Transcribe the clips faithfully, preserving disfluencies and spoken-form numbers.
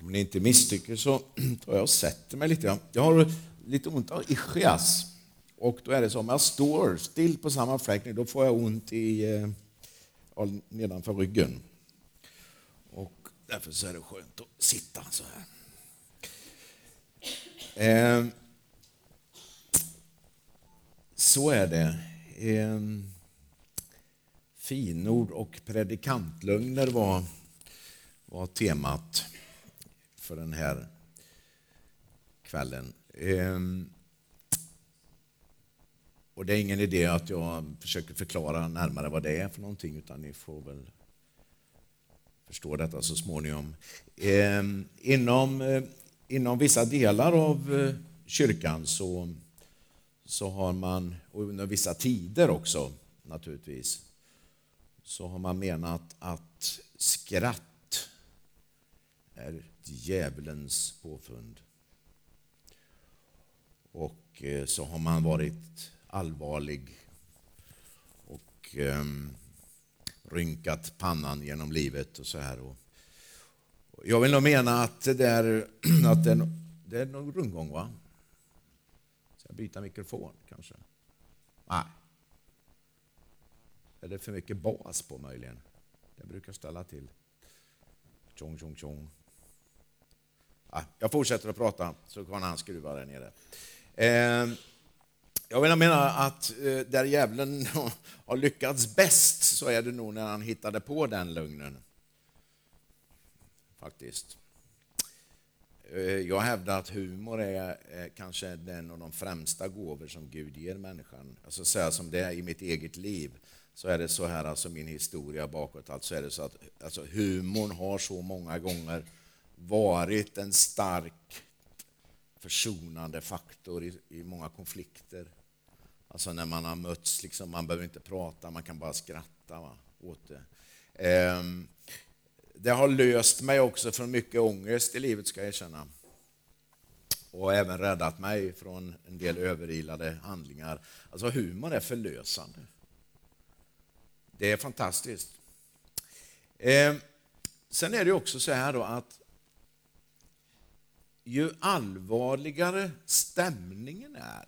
Om ni inte misstycker så tar jag och sätter mig lite. Jag har lite ont av ischias. Och då är det som jag står still på samma fläck, då får jag ont i eh, nedanför ryggen. Och därför så är det skönt att sitta så här. Eh, så är det. Eh, finord och predikantlögner var, var temat för den här kvällen. Eh, och det är ingen idé att jag försöker förklara närmare vad det är för någonting, utan ni får väl förstå detta så småningom. Eh, inom, eh, inom vissa delar av eh, kyrkan så, så har man, och under vissa tider också naturligtvis, så har man menat att skratt är djävulens påfund. Och eh, så har man varit allvarlig och eh, rynkat pannan genom livet och så här. Och, och jag vill nog mena att det där, att det, det är någon rundgång, va? Ska jag byta mikrofon kanske? Nej. Är det för mycket bas på möjligen? Det brukar ställa till. Tjong, tjong, tjong. Nej, jag fortsätter att prata så kan han skruva där nere. Eh, Jag vill mena att där djävulen har lyckats bäst så är det nog när han hittade på den lögnen. Faktiskt. Jag hävdar att humor är kanske en av de främsta gåvor som Gud ger människan. Alltså så här som det är i mitt eget liv, så är det så här, alltså min historia bakåt, alltså är det så att alltså humorn har så många gånger varit en stark försonande faktor i, i många konflikter. Alltså när man har mötts, liksom, man behöver inte prata, man kan bara skratta, va, åt det. Eh, det har löst mig också från mycket ångest i livet, ska jag erkänna. Och även räddat mig från en del överilade handlingar. Alltså humor är förlösande. Det är fantastiskt. Eh, sen är det också så här då att ju allvarligare stämningen är,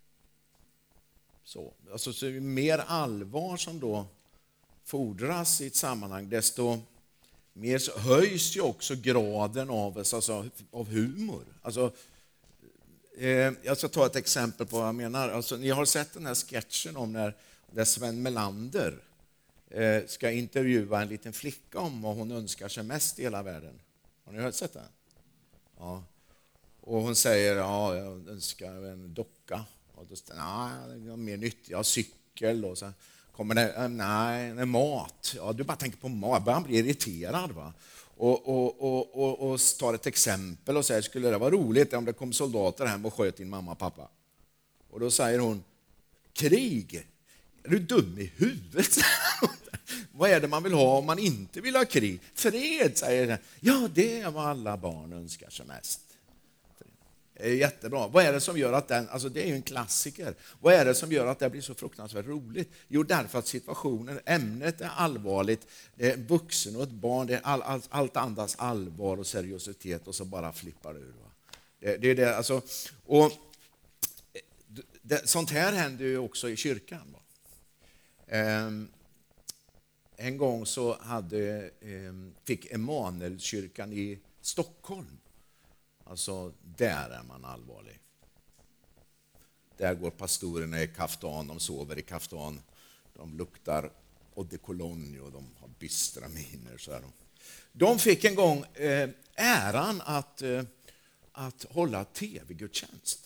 så, alltså, så ju mer allvar som då fordras i ett sammanhang, desto mer höjs ju också graden av, alltså, av humor. Alltså, eh, jag ska ta ett exempel på vad jag menar. Alltså, ni har sett den här sketchen om när, när Sven Melander eh, ska intervjua en liten flicka om vad hon önskar sig mest i hela världen. Har ni hört sett det? Ja. Och hon säger, ja, jag önskar en docka. Och då säger nej, det är mer nyttigt, jag har cykel. Och så kommer det, nej, det är mat. Ja, du bara tänker på mat, han blir irriterad, va? Och, och, och, och, och tar ett exempel och säger, skulle det vara roligt om det kom soldater hem och sköt din mamma och pappa? Och då säger hon, krig? Är du dum i huvudet? Vad är det man vill ha om man inte vill ha krig? Fred, säger det. Ja, det är vad alla barn önskar sig mest. Det är jättebra. Vad är det som gör att den, alltså det är ju en klassiker. Vad är det som gör att det blir så fruktansvärt roligt? Jo, därför att situationen, ämnet är allvarligt. Det är vuxen och ett barn, det är all, all, allt andas allvar och seriositet och så bara flippar ur. Va? Det, det är det, alltså, och det, sånt här händer ju också i kyrkan. Va? Um, en gång så hade, um, fick Emanuelkyrkan i Stockholm. Alltså, där är man allvarlig. Där går pastorerna i kaftan, de sover i kaftan. De luktar eau de cologne och de har bistra miner. Så här. De fick en gång eh, äran att, eh, att hålla tv-gudstjänst.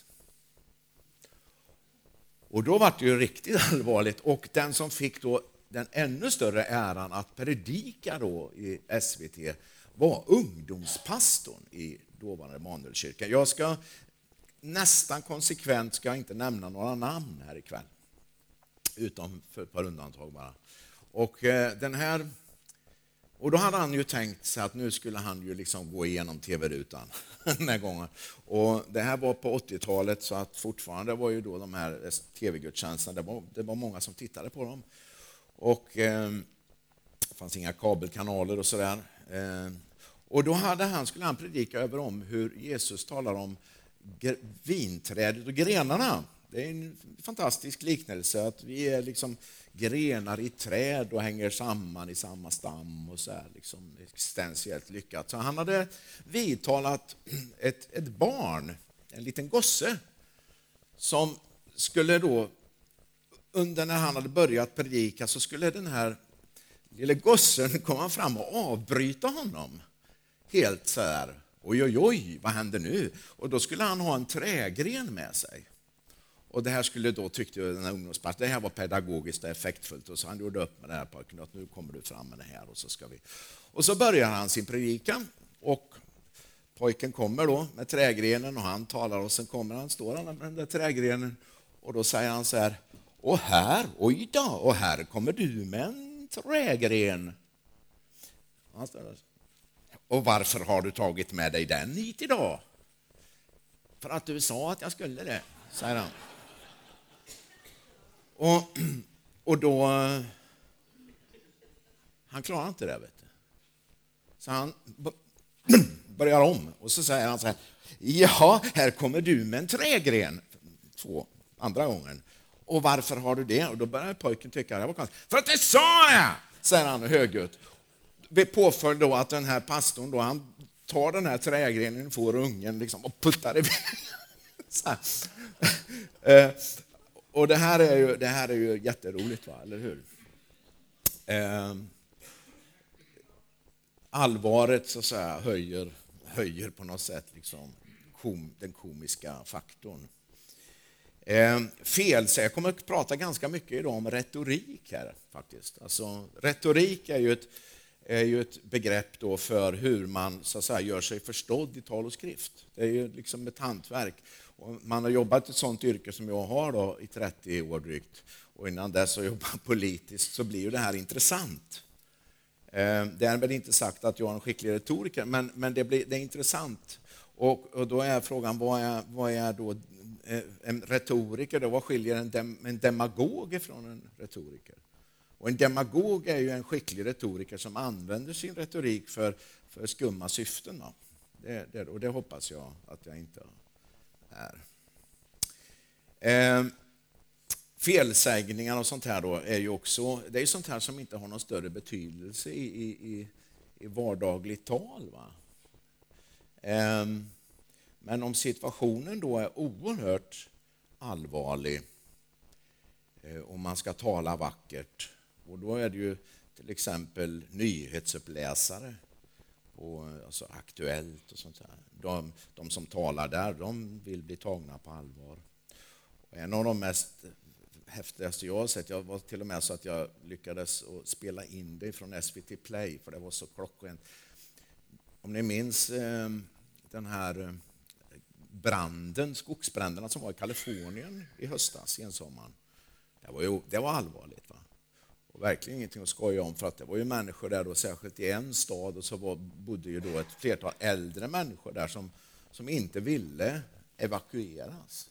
Och då var det ju riktigt allvarligt. Och den som fick då den ännu större äran att predika då i S V T var ungdomspastorn i dåvarande Emanuelkyrkan. Jag ska nästan konsekvent ska inte nämna några namn här ikväll. Utom för ett par undantag bara. Och eh, den här och då hade han ju tänkt sig att nu skulle han ju liksom gå igenom tv-rutan den här gången. Och det här var på åttiotalet, så att fortfarande var ju då de här tv-gudstjänsterna, det var, det var många som tittade på dem. Och eh, det fanns inga kabelkanaler och sådär. Eh, Och då hade han, skulle han predika över om hur Jesus talar om vinträdet och grenarna. Det är en fantastisk liknelse att vi är liksom grenar i träd och hänger samman i samma stam och så här liksom existentiellt lyckat. Så han hade vidtalat ett, ett barn, en liten gosse, som skulle då, under när han hade börjat predika, så skulle den här lille gossen komma fram och avbryta honom. Helt så här, oj oj oj, vad händer nu? Och då skulle han ha en trägren med sig. Och det här skulle då, tyckte den här ungdomspastorn, det här var pedagogiskt och effektfullt. Och så han gjorde upp med det här pojken, att nu kommer du fram med det här och så ska vi. Och så börjar han sin predikan och pojken kommer då med trägrenen och han talar och sen kommer han, står han med den där trägrenen och då säger han så här, och här, oj då, och här kommer du med en trägren. Han står där. Och varför har du tagit med dig den hit idag? För att du sa att jag skulle det, säger han. Och, och då, han klarar inte det, vet du. Så han börjar om och så säger han så här, ja, här kommer du med en trägren. Två, andra gången. Och varför har du det? Och då börjar pojken tycka, det var konstigt. För att det sa jag, säger han högljutt. Vi påföljd då att den här pastorn då, han tar den här trägrenen, får ungen liksom och puttar iväg. Så här. Och det här är ju, det här är ju jätteroligt, va? Eller hur? Eh, allvaret så att säga höjer, höjer på något sätt liksom kom, den komiska faktorn. Eh, fel, så jag kommer att prata ganska mycket idag om retorik här faktiskt. Alltså, retorik är ju ett, är ju ett begrepp då för hur man så att säga gör sig förstådd i tal och skrift. Det är ju liksom ett hantverk. Och man har jobbat ett sånt yrke som jag har då i trettio år drygt. Och innan dess så jobbat politiskt så blir ju det här intressant. Eh, det är väl inte sagt att jag är en skicklig retoriker, men, men det, blir, det är intressant. Och, och då är frågan, vad är, vad är då en retoriker? Då? Vad skiljer en, dem, en demagog från en retoriker? Och en demagog är ju en skicklig retoriker som använder sin retorik för, för skumma syften. Det, det, och det hoppas jag att jag inte är. Eh, felsägningar och sånt här då är ju också, det är ju sånt här som inte har någon större betydelse i, i, i vardagligt tal. Va? Eh, men om situationen då är oerhört allvarlig eh, och man ska tala vackert, och då är det ju till exempel nyhetsuppläsare och alltså Aktuellt och sånt här. De, de som talar där, de vill bli tagna på allvar. Och en av de mest häftigaste jag har sett, jag var till och med så att jag lyckades spela in det från S V T Play, för det var så klockrent. Om ni minns eh, den här branden, skogsbränderna som var i Kalifornien i höstas, i en sommar. Det var ju, det var allvarligt, va? Och verkligen ingenting att skoja om, för att det var ju människor där då, särskilt i en stad, och så var, bodde ju då ett flertal äldre människor där som, som inte ville evakueras.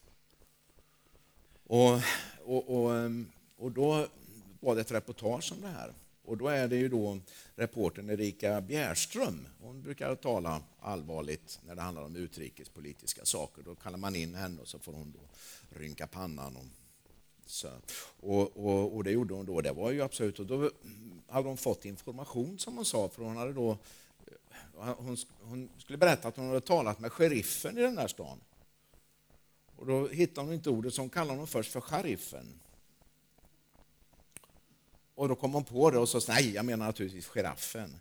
Och, och, och, och då var det ett reportage om det här. Och då är det ju då reportern Erika Bjärström. Hon brukar tala allvarligt när det handlar om utrikespolitiska saker. Då kallar man in henne och så får hon då rynka pannan. Och, så. Och, och, och det gjorde hon då. Det var ju absolut. Och då hade hon fått information, som hon sa. För hon hade då, hon, hon skulle berätta att hon hade talat med sheriffen i den där stan. Och då hittade hon inte ordet, så hon kallade honom först för sheriffen. Och då kom hon på det och sa, nej, jag menar naturligtvis giraffen.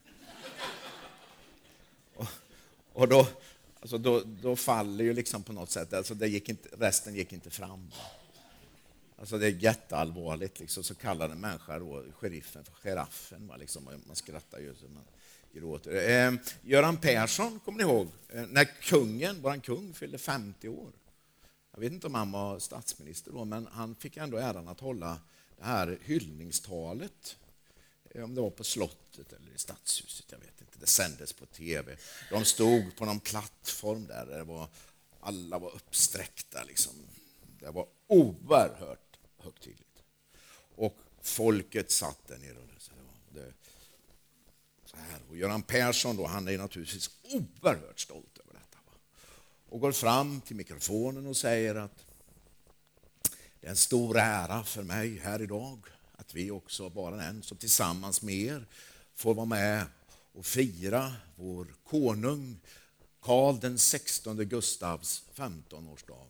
och och då, alltså då, då faller ju liksom på något sätt, alltså det gick inte, resten gick inte fram. Alltså det är jätteallvarligt, liksom, så kallade en människa då sheriffen för giraffen. Liksom, man skrattar ju så man gråter. Eh, Göran Persson, kommer ni ihåg? Eh, när kungen, våran kung, fyllde femtio år. Jag vet inte om han var statsminister då, men han fick ändå äran att hålla det här hyllningstalet, om det var på slottet eller i stadshuset, jag vet inte. Det sändes på tv. De stod på någon plattform där, där det var, alla var uppsträckta. Liksom. Det var oerhört högtidligt. Och folket satt där nere. Så det var, det, Så här. Och Göran Persson då, han är naturligtvis oerhört stolt över detta. Va? Och går fram till mikrofonen och säger att det är en stor ära för mig här idag att vi också, bara en som tillsammans med er, får vara med och fira vår konung Karl den sextonde Gustavs femtonårsdag.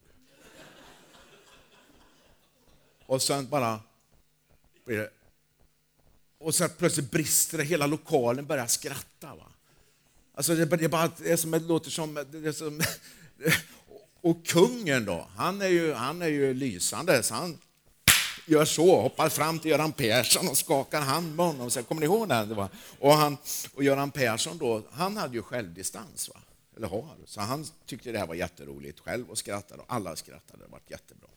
Och sen bara blir det, och sen plötsligt brister det, hela lokalen börjar skratta. Va? Alltså det, det, bara, det, är som, det låter som... Det är som och kungen då, han är ju, han är ju lysande, så han gör så, hoppar fram till Göran Persson och skakar hand med honom. Så kommer ni ihåg det? Det var, och, han, och Göran Persson då, han hade ju självdistans, va? Eller har, så han tyckte det här var jätteroligt själv och skrattade, och alla skrattade, det var jättebra.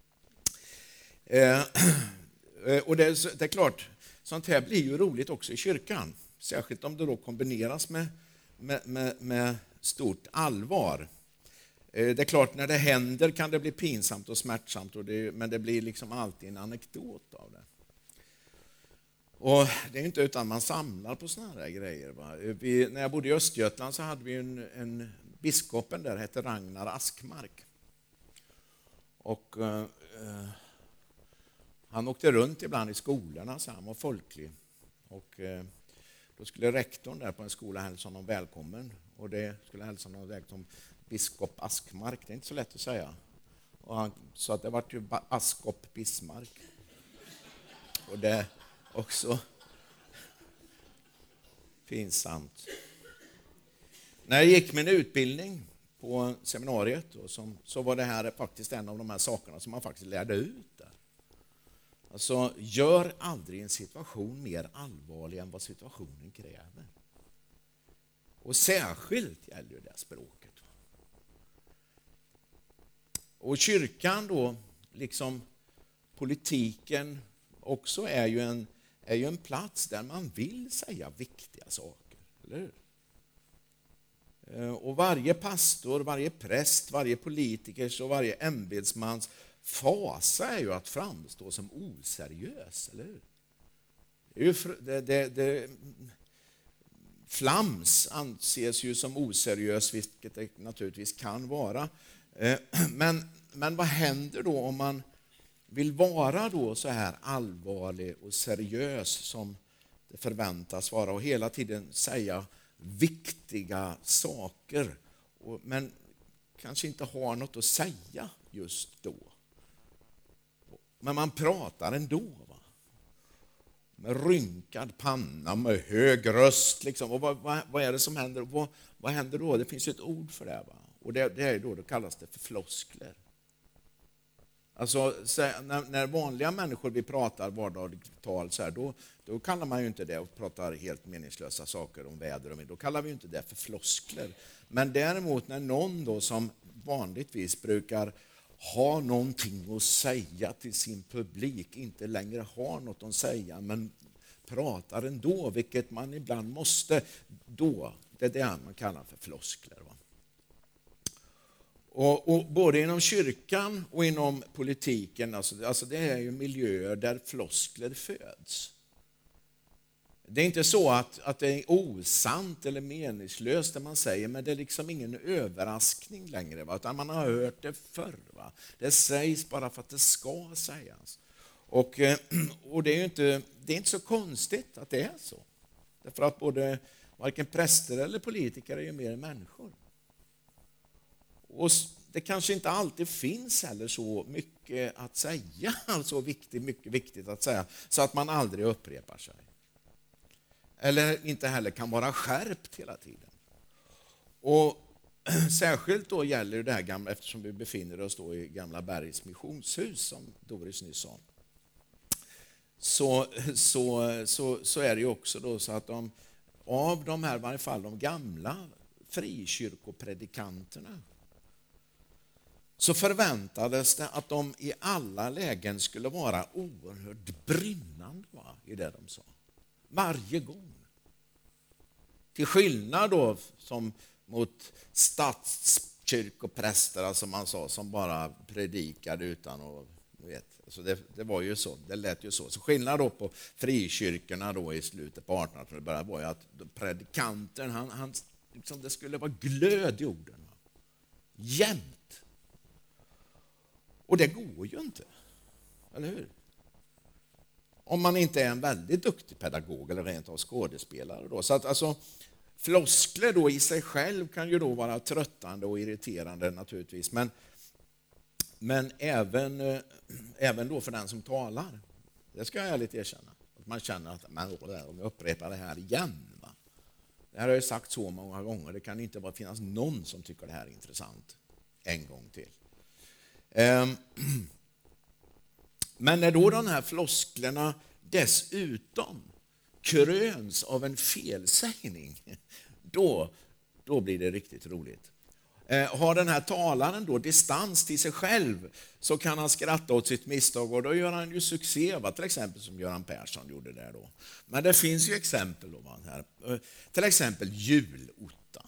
Eh, och det, det är klart, sånt här blir ju roligt också i kyrkan, särskilt om det då kombineras med, med, med, med stort allvar. Det är klart, när det händer kan det bli pinsamt och smärtsamt, och det, men det blir liksom alltid en anekdot av det. Och det är inte utan man samlar på såna här grejer. Va? Vi, när jag bodde i Östergötland så hade vi en, en biskopen där, hette Ragnar Askmark. Och eh, han åkte runt ibland i skolorna, så han var folklig. Och eh, då skulle rektorn där på en skola hälsa honom välkommen, och det skulle hälsa honom välkommen biskop Askmark, det är inte så lätt att säga. Och han sa att det var ju Askop Bismarck. Och det är också pinsamt. När jag gick min utbildning på seminariet och som, så var det här faktiskt en av de här sakerna som man faktiskt lärde ut där. Alltså, gör aldrig en situation mer allvarlig än vad situationen kräver. Och särskilt gäller ju det språket. Och kyrkan då, liksom politiken också, är ju en, är ju en plats där man vill säga viktiga saker, eller hur? Och varje pastor, varje präst, varje politikers och varje ämbetsmans fasa är ju att framstå som oseriös, eller hur? Det, det, det, flams anses ju som oseriös, vilket det naturligtvis kan vara. Men, men vad händer då om man vill vara då så här allvarlig och seriös som det förväntas vara, och hela tiden säga viktiga saker, men kanske inte har något att säga just då. Men man pratar ändå, va? Med rynkad panna, med hög röst. Liksom. Och vad, vad, vad är det som händer? Vad, vad händer då? Det finns ett ord för det, va? Och det, det är då, det kallas det för floskler. Alltså, när, när vanliga människor vi pratar vardagligt tal så här, då, då kallar man ju inte det och pratar helt meningslösa saker om väder och då kallar vi ju inte det för floskler. Men däremot när någon då som vanligtvis brukar ha någonting att säga till sin publik inte längre har något att säga men pratar ändå, vilket man ibland måste, då, det är det man kallar för floskler. Va? Och, och både inom kyrkan och inom politiken, alltså, alltså det är ju miljöer där floskler föds. Det är inte så att, att det är osant eller meningslöst det man säger, men det är liksom ingen överraskning längre, va? Utan man har hört det förr. Va? Det sägs bara för att det ska sägas. Och, och det är ju inte, det är inte så konstigt att det är så. Därför att både varken präster eller politiker är ju mer människor. Och det kanske inte alltid finns heller så mycket att säga, alltså viktigt, mycket viktigt att säga, så att man aldrig upprepar sig. Eller inte heller kan vara skärpt hela tiden. Och särskilt då gäller det här gamla, eftersom vi befinner oss då i Gamla Bergs missionshus som Doris nyss sa. Så, så, så, så är det ju också då så att de, av de här, i varje fall de gamla frikyrkopredikanterna, så förväntades det att de i alla lägen skulle vara oerhört brinnande, va, i det de sa. Varje gång. Till skillnad då som mot statskyrkopräster, alltså man sa, som bara predikade utan att du vet. Alltså det, det var ju så, det lät ju så. Så skillnad då på frikyrkorna då i slutet på artonhundratalet var ju att predikanten, han, han, liksom det skulle vara glöd i orden. Jämt. Och det går ju inte, eller hur? Om man inte är en väldigt duktig pedagog eller rent av skådespelare då. Så att alltså floskler då i sig själv kan ju då vara tröttande och irriterande naturligtvis, men men även eh, även då för den som talar. Det ska jag ärligt erkänna. Att man känner att man om jag upprepar det här igen, va? Det här har jag sagt så många gånger. Det kan inte bara finnas någon som tycker det här är intressant en gång till. Ehm. Men när då de här flosklerna dessutom kröns av en felsägning, då, då blir det riktigt roligt. Eh, har den här talaren då distans till sig själv, så kan han skratta åt sitt misstag, och då gör han ju succé, va? Till exempel som Göran Persson gjorde där då. Men det finns ju exempel då, va? Här. Eh, till exempel julottan.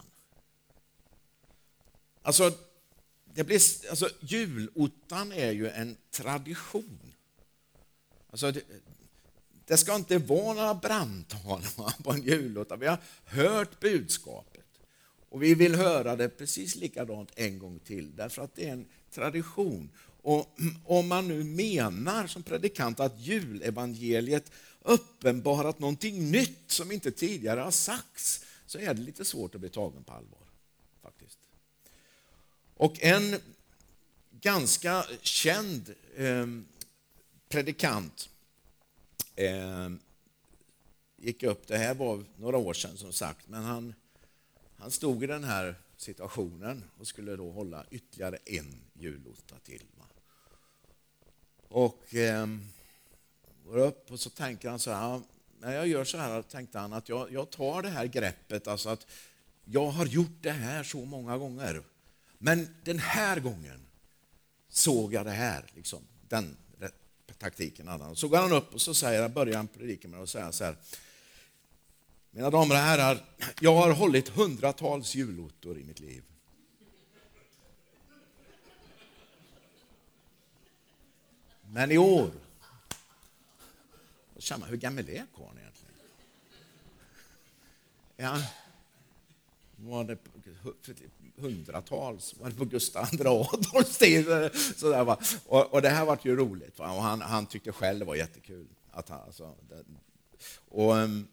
Alltså, det blir, alltså julottan är ju en tradition. Alltså det, det ska inte vara några brandtal på en julotta. Vi har hört budskapet och vi vill höra det precis likadant en gång till, därför att det är en tradition. Och om man nu menar som predikant att julevangeliet uppenbarat någonting nytt som inte tidigare har sagts, så är det lite svårt att bli tagen på allvar faktiskt. Och en ganska känd eh, predikant eh, gick upp, det här var några år sedan som sagt, men han, han stod i den här situationen och skulle då hålla ytterligare en julotta till. Va? Och eh, går upp och så tänker han så här, när jag gör så här, tänkte han att jag, jag tar det här greppet, alltså att jag har gjort det här så många gånger, men den här gången såg jag det här, liksom, den taktiken hade han. Så går han upp och så säger han, börjar han predika med att säga så här: mina damer och herrar, jag har hållit hundratals julottor i mitt liv. Men i år, då känner man, hur gammal är karln egentligen? Ja, var det hundratals, var det på Gustav andra Adolfs tid, sådär, va? Och, och det här var ju roligt, va? Och han, han tyckte själv det var jättekul att han, alltså, det, och um,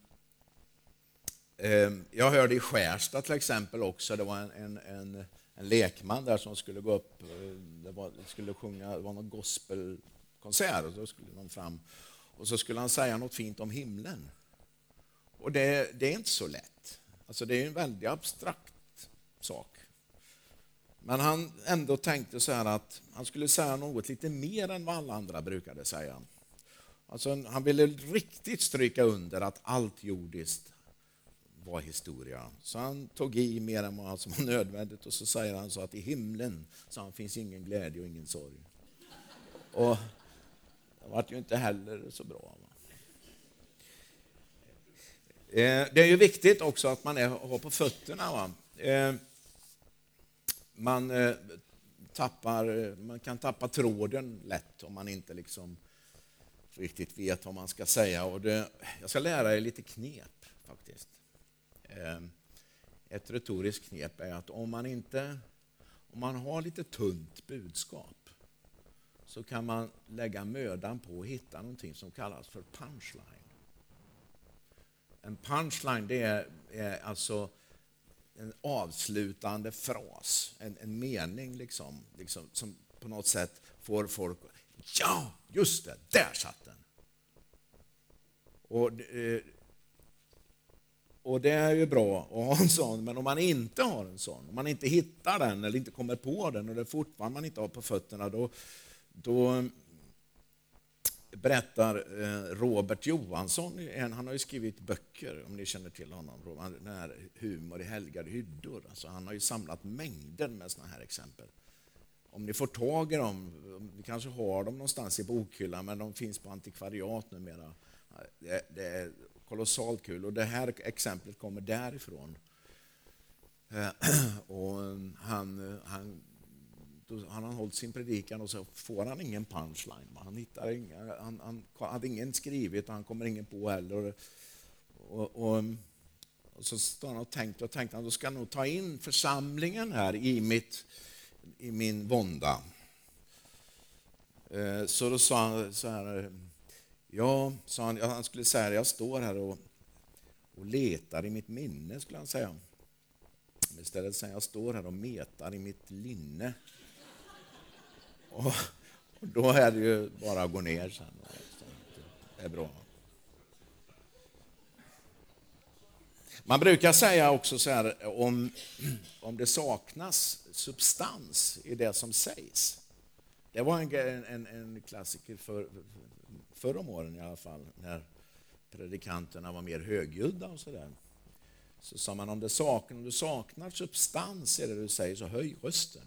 um, jag hörde i Skärstad till exempel också, det var en, en, en, en lekman där som skulle gå upp, det var, skulle sjunga, det var någon gospelkonsert, och då skulle de fram och så skulle han säga något fint om himlen, och det, det är inte så lätt. Alltså det är en väldigt abstrakt sak. Men han ändå tänkte så här att han skulle säga något lite mer än vad alla andra brukade säga. Alltså han ville riktigt stryka under att allt jordiskt var historia. Så han tog i mer än vad som var nödvändigt, och så säger han så att i himlen så han finns ingen glädje och ingen sorg. Och det var ju inte heller så bra. Det är ju viktigt också att man är, har på fötterna. Va? Man, tappar, man kan tappa tråden lätt om man inte liksom riktigt vet vad man ska säga. Och det, jag ska lära er lite knep faktiskt. Ett retoriskt knep är att om man, inte, om man har lite tunt budskap, så kan man lägga mödan på att hitta någonting som kallas för punchline. En punchline, det är, är alltså en avslutande fras, en, en mening liksom, liksom, som på något sätt får folk, ja, just det, där satt den. Och, och det är ju bra att ha en sån, men om man inte har en sån, om man inte hittar den eller inte kommer på den, och det fortfarande man inte har på fötterna, då, då berättar Robert Johansson, han har ju skrivit böcker, om ni känner till honom, den här Humor i helgade hyddor. Alltså han har ju samlat mängder med såna här exempel. Om ni får tag i dem, vi kanske har dem någonstans i bokhyllan, men de finns på antikvariat numera. Det, det är kolossalt kul, och det här exemplet kommer därifrån. Och han, han då han har hållit sin predikan och så får han ingen punchline. Han, hittar inga, han, han hade ingen skrivit och han kommer ingen på heller. Och, och, och så står han och tänkte och tänkte han, då ska jag nog ta in församlingen här i, mitt, i min vånda. Så då sa han så här, ja, sa han, han skulle säga, jag står här och, och letar i mitt minne, skulle han säga. Men istället säger jag står här och metar i mitt linne. Och, och då är det ju bara att gå ner sen. Det är bra. Man brukar säga också så här, om, om det saknas substans i det som sägs. Det var en, en, en klassiker för, förr om åren i alla fall, när predikanterna var mer högljudda och sådär. Så sa man, om, det saknar, om du saknar substans i det du säger, så höj rösten.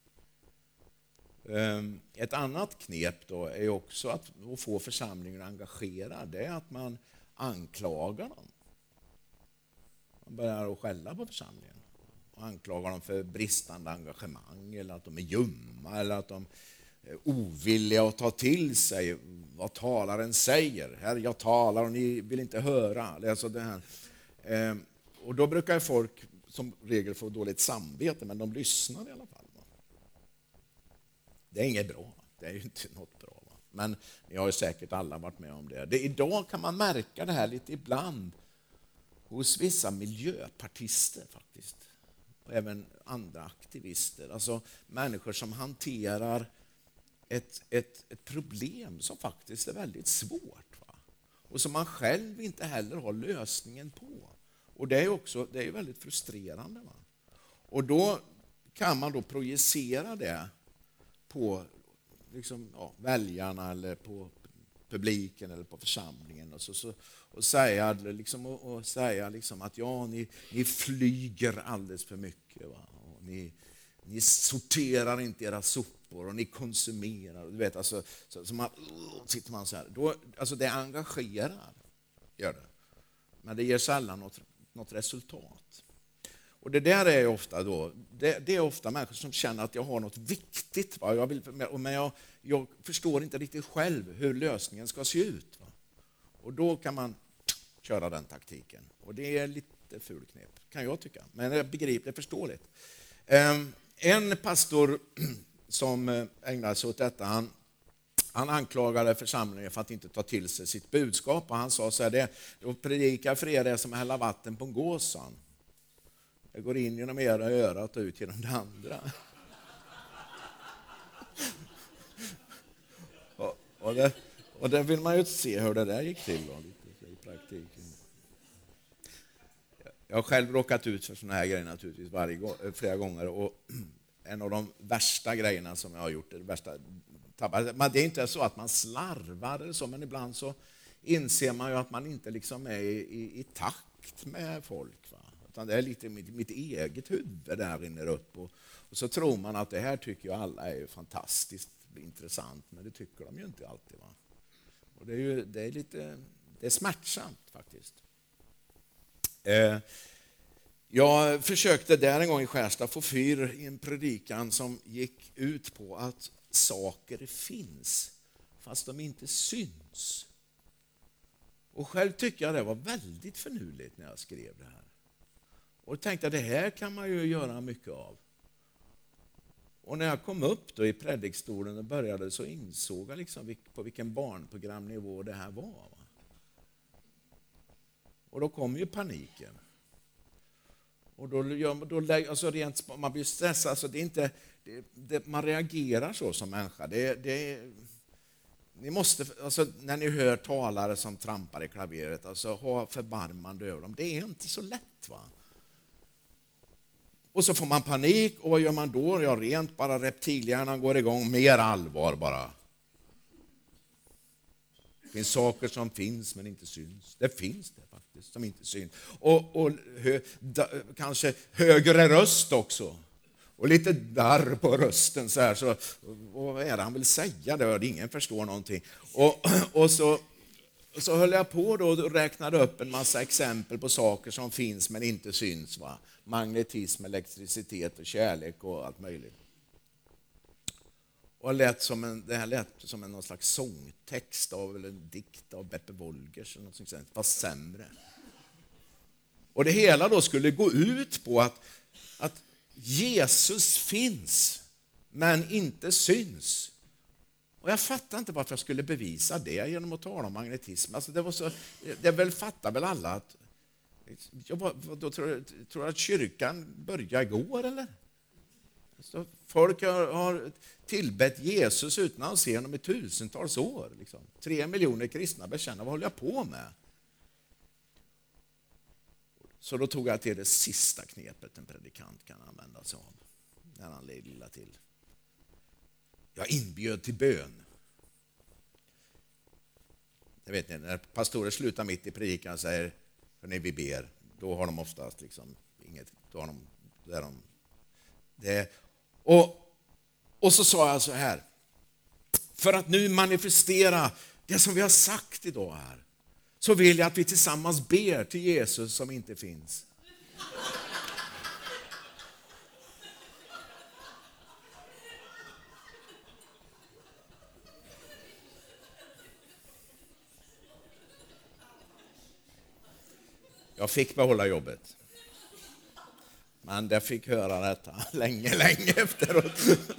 Ett annat knep då är också att få församlingen engagerad. Det är att man anklagar dem. Man börjar att skälla på församlingen. Och anklagar dem för bristande engagemang, eller att de är ljumma, eller att de är ovilliga att ta till sig vad talaren säger. Här jag talar och ni vill inte höra. Alltså det här. Och då brukar folk som regel få dåligt samvete, men de lyssnar i alla fall. Det är inget bra. Det är ju inte något bra. Va? Men ni har ju säkert alla varit med om det. det. Idag kan man märka det här lite ibland hos vissa miljöpartister faktiskt. Och även andra aktivister. Alltså människor som hanterar ett, ett, ett problem som faktiskt är väldigt svårt. Va? Och som man själv inte heller har lösningen på. Och det är också det är väldigt frustrerande. Va? Och då kan man då projicera det på liksom, ja, väljarna eller på publiken eller på församlingen och, så, så, och säga, liksom, och, och säga liksom att ja, ni, ni flyger alldeles för mycket. Va? Och ni, ni sorterar inte era sopor och ni konsumerar. Du vet, alltså, så, så man, sitter man så här. Då, alltså det engagerar, gör det. Men det ger sällan något, något resultat. Och det där är ofta då, det, det är ofta människor som känner att jag har något viktigt, va? Jag vill, men jag, jag förstår inte riktigt själv hur lösningen ska se ut. Va? Och då kan man köra den taktiken. Och det är lite ful knep, kan jag tycka. Men det är begripligt, det är förståeligt. En pastor som ägnade sig åt detta, han, han anklagade församlingen för att inte ta till sig sitt budskap. Och han sa så här, det, och predika för er är som att hälla vatten på en gåsan. Det går in genom era örat och ut genom det andra. och, och, det, och det vill man ju se hur det där gick till då, lite, i praktiken. Jag har själv råkat ut för såna här grejer naturligtvis varje gång, flera gånger. Och en av de värsta grejerna som jag har gjort, det värsta tappar. Men det är inte så att man slarvar eller så, men ibland så inser man ju att man inte liksom är i, i, i takt med folk. Va? Utan det är lite mitt, mitt eget huvud där rinner upp. Och, och så tror man att det här tycker ju alla är fantastiskt intressant, men det tycker de ju inte alltid. Va? Och det är ju det är lite det är smärtsamt faktiskt. Eh, jag försökte där en gång i Skärstad få fyr i en predikan som gick ut på att saker finns fast de inte syns. Och själv tycker jag det var väldigt förnuligt när jag skrev det här. Och tänkte att det här kan man ju göra mycket av. Och när jag kom upp då i predikstolen och började så insåg jag liksom på vilken barnprogramnivå det här var. Va? Och då kom ju paniken. Och då, då alltså rent, man blir stressad, alltså det är inte, det, det, man reagerar så som människa. Det, det, ni måste, alltså när ni hör talare som trampar i klaveret, alltså ha förbarmande över dem. Det är inte så lätt, va? Och så får man panik, och vad gör man då? Ja, rent bara reptilhjärnan går igång, mer allvar bara. Det finns saker som finns men inte syns. Det finns det faktiskt som inte syns. Och, och hö, da, kanske högre röst också. Och lite darr på rösten så här. Så, och vad är det han vill säga? Det, ingen förstår någonting. Och, och så, så höll jag på då och räknade upp en massa exempel på saker som finns men inte syns. Va? Magnetism, elektricitet och kärlek och allt möjligt. och lät som en, det här lät som en någon slags sångtext av, eller en dikt av Beppe Wolgers eller något sånt, fast sämre. Och det hela då skulle gå ut på att, att Jesus finns men inte syns. Och jag fattar inte varför jag skulle bevisa det genom att tala om magnetism. Alltså det var så, det väl fattar väl alla att jag var, då tror jag att kyrkan började igår eller? Så folk har, har tillbett Jesus utan att se honom i tusentals år. Liksom. Tre miljoner kristna bekänner, vad håller jag på med? Så då tog jag till det sista knepet en predikant kan använda sig av när han leder illa till. Jag inbjöd till bön. Det vet ni, när pastorer slutar mitt i predikan och säger när vi ber, då har de oftast liksom inget, då har de, där de det. Och, och så sa jag så här, för att nu manifestera det som vi har sagt idag här, så vill jag att vi tillsammans ber till Jesus som inte finns. Jag fick behålla jobbet. Men jag fick höra detta länge, länge efteråt.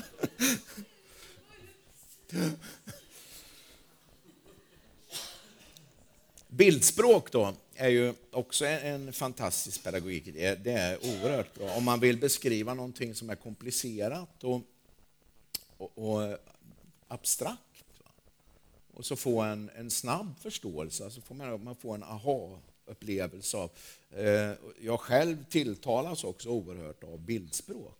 Bildspråk då är ju också en fantastisk pedagogik. Det är oerhört bra. Om man vill beskriva någonting som är komplicerat och, och, och abstrakt. Och så få en, en snabb förståelse. Så får man, man får en aha-upplevelse av. Eh, jag själv tilltalas också oerhört av bildspråk.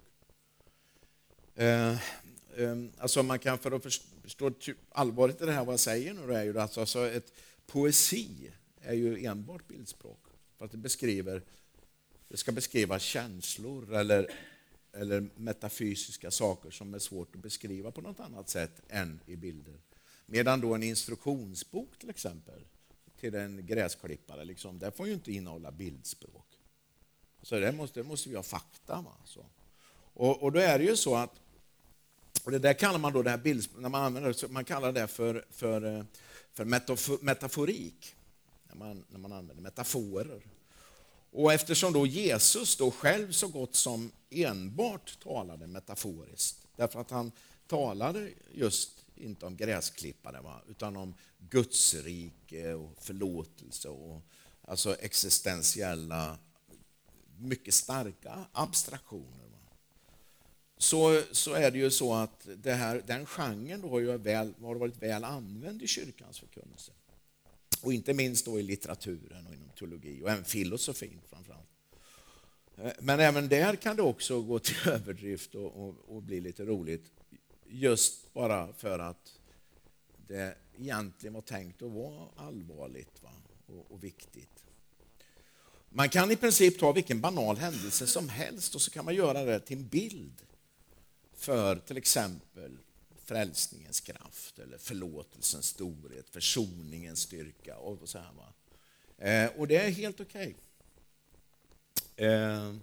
Eh, eh, alltså man kan för att förstå allvaret i det här vad jag säger nu är ju alltså, alltså ett poesi är ju enbart bildspråk. För att det beskriver, det ska beskriva känslor eller, eller metafysiska saker som är svårt att beskriva på något annat sätt än i bilder. Medan då en instruktionsbok till exempel till en gräsklippare, liksom, det får ju inte innehålla bildspråk. Så det måste, det måste vi ha fakta. Va? Så. Och, och då är det ju så att, och det där kallar man då det här bildspråk, när man använder det, man kallar det för, för, för metafor, metaforik, när man, när man använder metaforer. Och eftersom då Jesus då själv så gott som enbart talade metaforiskt, därför att han talade just inte om gräsklippare, va? Utan om Guds rike och förlåtelse och alltså existentiella, mycket starka abstraktioner. Va? Så, så är det ju så att det här, den genren då har, ju väl, har varit väl använd i kyrkans förkunnelse. Och inte minst då i litteraturen och inom teologi och även filosofin framförallt. Men även där kan det också gå till överdrift och, och, och bli lite roligt. Just bara för att det egentligen var tänkt att vara allvarligt, va? Och, och viktigt. Man kan i princip ta vilken banal händelse som helst och så kan man göra det till en bild för till exempel frälsningens kraft eller förlåtelsens storhet, försoningens styrka och så här. Va? Eh, och det är helt okej. Okay. Eh,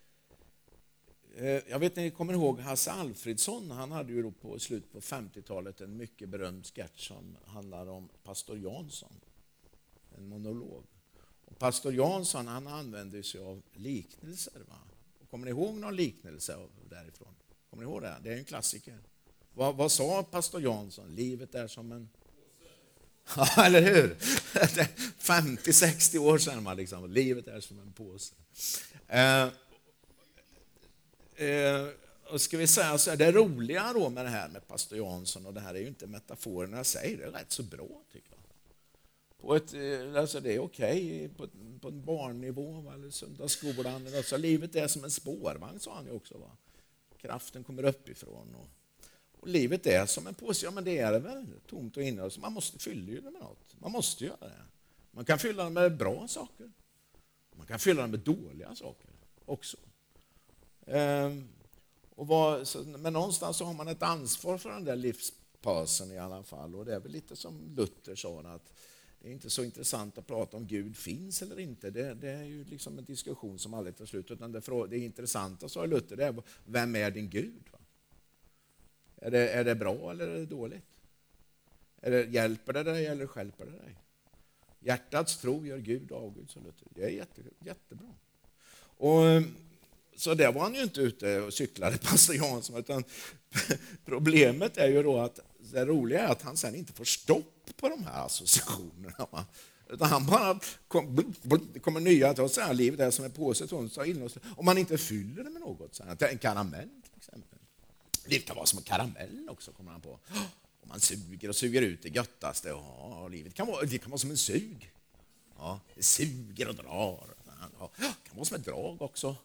Jag vet ni kommer ihåg Hasse Alfredsson, han hade ju då på slutet på femtiotalet en mycket berömd sketch som handlar om pastor Jansson, en monolog. Och pastor Jansson han använde sig av liknelser. Va? Och kommer ni ihåg någon liknelse därifrån? Kommer ni ihåg det? Det är en klassiker. Vad, vad sa pastor Jansson? Livet är som en... Ja, eller hur? femtio sextio år sedan man liksom, livet är som en påse. Eh, Eh, och ska vi säga så här, det roliga då med det här med pastor Jansson och det här är ju inte metaforerna jag säger, det är rätt så bra tycker jag. På ett, alltså det är okej på, på en barnnivå va? Eller söndagsskolan, alltså livet är som en spårvagn sa han ju också va. Kraften kommer uppifrån och, och livet är som en påse, ja men det är det väl tomt och innehåll så man måste fylla det med något, man måste göra det. Man kan fylla det med bra saker, man kan fylla det med dåliga saker också. Um, och vad, så, men någonstans så har man ett ansvar för den där livspausen i alla fall och det är väl lite som Luther sa att det är inte så intressant att prata om Gud finns eller inte, det, det är ju liksom en diskussion som aldrig tar slut utan det, det är intressanta, sa Luther, det är vem är din Gud? Va? Är det, är det bra eller är det dåligt? Är det, hjälper det dig eller stjälper det dig? Hjärtats tro gör Gud avgud. Så det är jätte, jättebra. Och, så där var han ju inte ute och cyklade, pastor Jansson, utan problemet är ju då att det roliga är att han sen inte får stopp på de här associationerna. Utan han bara kom, det kommer nya till oss, livet är som en påse, om man inte fyller det med något, så här, en karamell till exempel. Det kan vara som en karamell också, kommer han på. Om man suger och suger ut det göttaste, ja, livet kan vara, det kan vara som en sug. Ja, det suger och drar. Ja, det kan vara som ett drag också.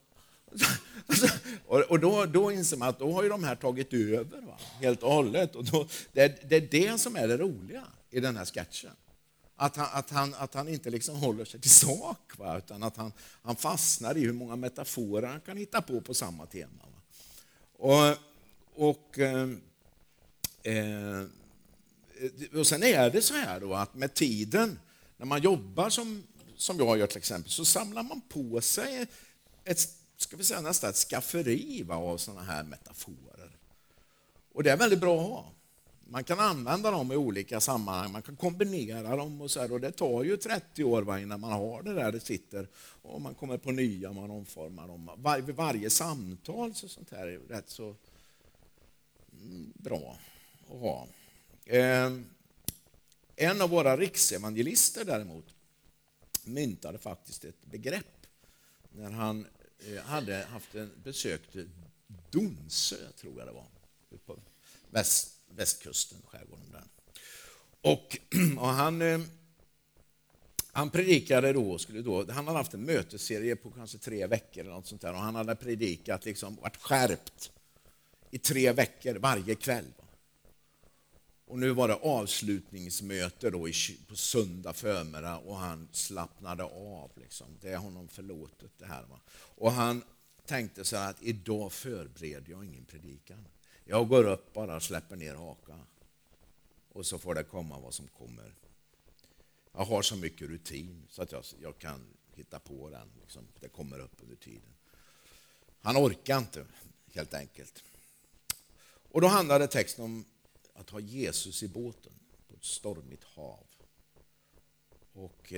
Och då, då inser man att då har ju de här tagit över, va? Helt och hållet. Och då, det, det är det som är det roliga i den här sketchen. Att han, att han, att han inte liksom håller sig till sak, va? Utan att han, han fastnar i hur många metaforer han kan hitta på på samma tema. Va? Och, och, eh, eh, och sen är det så här då att med tiden, när man jobbar som, som jag gör till exempel, så samlar man på sig ett, ska vi säga, nästan ett skafferi, va, av sådana här metaforer. Och det är väldigt bra att ha. Man kan använda dem i olika sammanhang, man kan kombinera dem och så här, och det tar ju trettio år, va, innan man har det där det sitter och man kommer på nya, man omformar dem. Var, vid varje samtal så sånt här är rätt så mm, bra att ha. Eh, en av våra riksevangelister däremot myntade faktiskt ett begrepp när han eh, hade haft en besökt Donsö, tror jag det var, på väst västkusten, skärgården där. Och, och han, eh, han predikade då, skulle då, han hade haft en mötesserie på kanske tre veckor eller något sånt där, och han hade predikat, liksom varit skärpt i tre veckor varje kväll. Och nu var det avslutningsmöte då i, på söndag förmiddag, och han slappnade av. Liksom. Det är honom förlåtet det här. Va? Och han tänkte så här att idag förbereder jag ingen predikan. Jag går upp bara och släpper ner haka. Och så får det komma vad som kommer. Jag har så mycket rutin så att jag, jag kan hitta på den. Liksom. Det kommer upp under tiden. Han orkar inte, helt enkelt. Och då handlade texten om att ha Jesus i båten på ett stormigt hav. Och,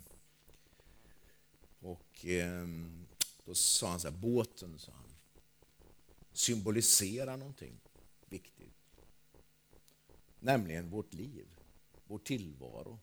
och då sa han så här, båten, sa han, symboliserar någonting viktigt. Nämligen vårt liv, vår tillvaro.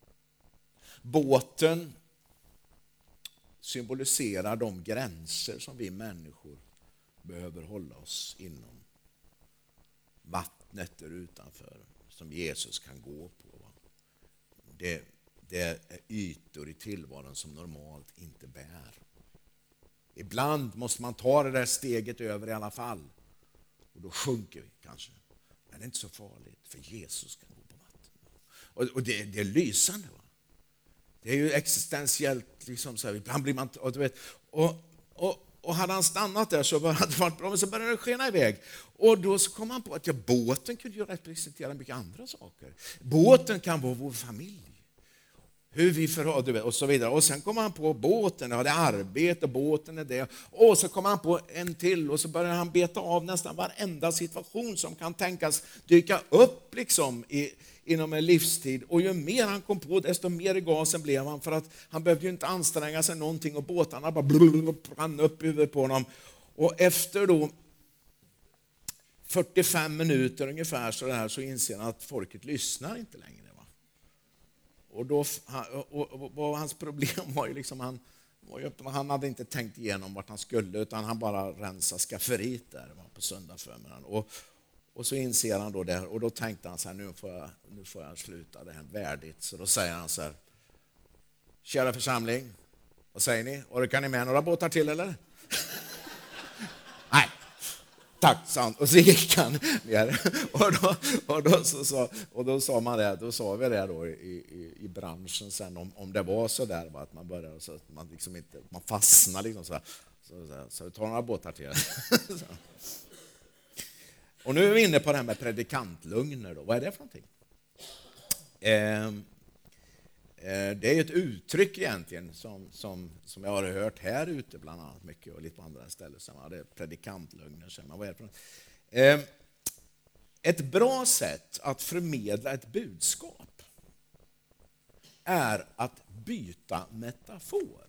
Båten symboliserar de gränser som vi människor behöver hålla oss inom. Vattnet är utanför som Jesus kan gå på. Det, det är ytor i tillvaron som normalt inte bär. Ibland måste man ta det där steget över i alla fall. Och då sjunker vi kanske. Men det är inte så farligt, för Jesus kan gå på vatten. Och, och det, det är lysande. Va? Det är ju existentiellt. Liksom så här, ibland blir man... Och, du vet, och, och, och hade han stannat där så hade det varit bra, men så började det skena iväg. Och då så kom han på att ja, båten kunde ju representera mycket andra saker. Båten kan vara vår familj. Hur vi förhåller och så vidare. Och sen kommer han på båten, ja, det är arbete, båten är det. Och så kommer han på en till och så börjar han beta av nästan varenda situation som kan tänkas dyka upp liksom i, inom en livstid. Och ju mer han kom på, desto mer i gasen blev han, för att han behövde ju inte anstränga sig någonting och båtarna bara brann upp huvudet på honom. Och efter då fyrtiofem minuter ungefär så, där, så inser han att folket lyssnar inte längre. Och, då, och, och, och hans problem var ju liksom, han, han hade inte tänkt igenom vart han skulle, utan han bara rensade skafferiet där på söndag förmiddagen. Och, och så inser han då det, och då tänkte han så här, nu får jag, nu får jag sluta det här värdigt. Så då säger han så här, kära församling, vad säger ni? Orkar ni med några båtar till eller? Nej. Tack, sant. Och så gick han ner. Och då, och då, så, så, och då sa man det, då sa vi det då i, i, i branschen sen, om, om det var så där, va, att man började så att man liksom inte, man fastnar liksom så här, så, så, så tar några båtar till. Och nu är vi inne på det här med predikantlugner då. Vad är det för någonting? Eh, eh, det är ett uttryck egentligen som, som, som jag har hört här ute bland annat mycket och lite på andra ställen. Så det är predikantlugner. Så vad är det för något? Eh, ett bra sätt att förmedla ett budskap är att byta metafor.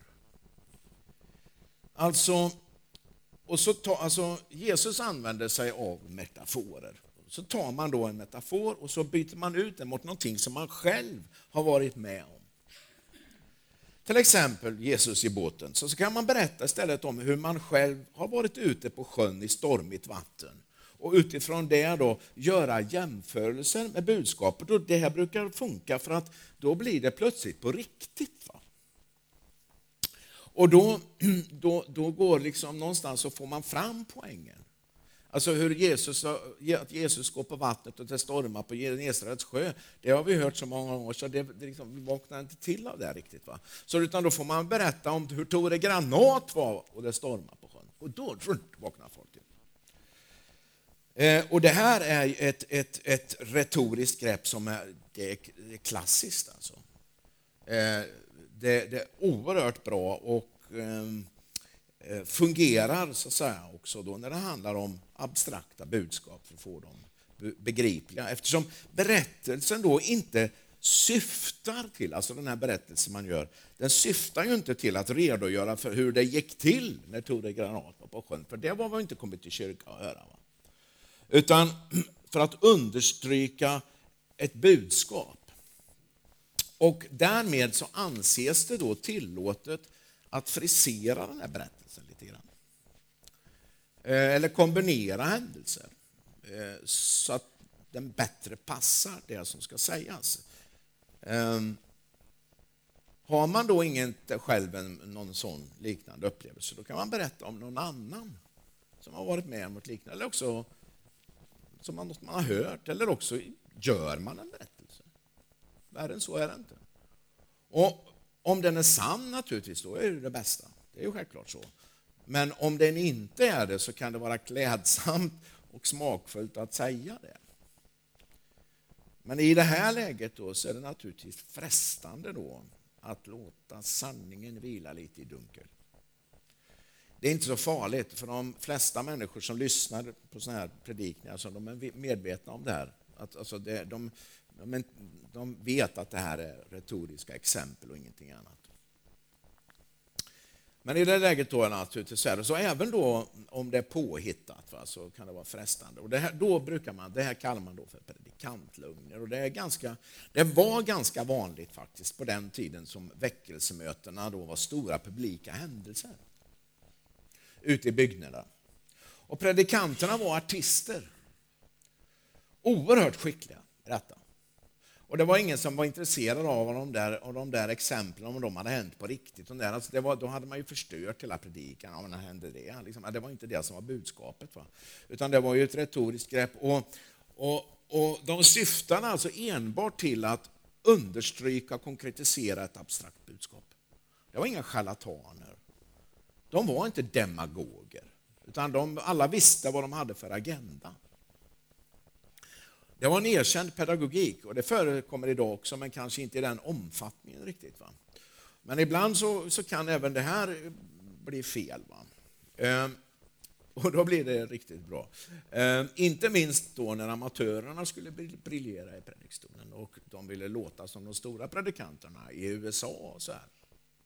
Alltså, och så ta, alltså Jesus använder sig av metaforer. Så tar man då en metafor och så byter man ut den mot någonting som man själv har varit med om. Till exempel Jesus i båten. Så kan man berätta istället om hur man själv har varit ute på sjön i stormigt vatten. Och utifrån det då göra jämförelser med budskapet. Och det här brukar funka för att då blir det plötsligt på riktigt. Va? Och då, då, då går liksom någonstans så får man fram poängen. Alltså hur Jesus, att Jesus går på vattnet och det stormar på Genesarets sjö, det har vi hört så många gånger så det, det liksom, vi vaknar inte till av det riktigt. Va? Så utan då får man berätta om hur Tore Granat var och det stormar på sjön. Och då vaknar folk till. Eh, och det här är ett, ett, ett retoriskt grepp som är, det är klassiskt. Alltså. Eh, det, det är oerhört bra och eh, fungerar så att säga också då när det handlar om abstrakta budskap för att få dem begripliga. Eftersom berättelsen då inte syftar till, alltså den här berättelsen man gör, den syftar ju inte till att redogöra för hur det gick till när Tore Granat var på sjön, för det var väl inte kommit till kyrka att höra. Va? Utan för att understryka ett budskap. Och därmed så anses det då tillåtet att frisera den här berättelsen lite grann. Eller kombinera händelser så att den bättre passar det som ska sägas. Har man då ingen själv en, någon sån liknande upplevelse, då kan man berätta om någon annan som har varit med om något liknande, eller också som man, man har hört, eller också gör man en berättelse. Värre än så är det inte. Och om den är sann naturligtvis, då är det det bästa. Det är ju självklart så. Men om den inte är det så kan det vara klädsamt och smakfullt att säga det. Men i det här läget då så är det naturligtvis frestande då att låta sanningen vila lite i dunkel. Det är inte så farligt, för de flesta människor som lyssnar på såna här predikningar, så de är medvetna om det här. Att, alltså det, de, de, de vet att det här är retoriska exempel och ingenting annat. Men i det läget då är det naturligtvis så här, så även då om det är påhittat, va, så kan det vara frestande. Och det här, då brukar man, det här kallar man då för predikantlögner. Och det, är ganska, det var ganska vanligt faktiskt på den tiden som väckelsemötena då var stora publika händelser ute i byggnaderna. Och predikanterna var artister. Oerhört skickliga i detta. Och det var ingen som var intresserad av de där, av de där exemplen, om de hade hänt på riktigt. Och där, alltså det var, då hade man ju förstört hela predikan. Ja, men när hände det? Liksom, det var inte det som var budskapet. Va? Utan det var ju ett retoriskt grepp. Och, och, och de syftade alltså enbart till att understryka och konkretisera ett abstrakt budskap. Det var inga charlataner. De var inte demagoger. Utan de, alla visste vad de hade för agenda. Det var en erkänd pedagogik, och det förekommer idag också, men kanske inte i den omfattningen riktigt. Va? Men ibland så, så kan även det här bli fel. Va? Eh, och då blir det riktigt bra. Eh, inte minst då när amatörerna skulle briljera i predikstolen och de ville låta som de stora predikanterna i U S A och så här.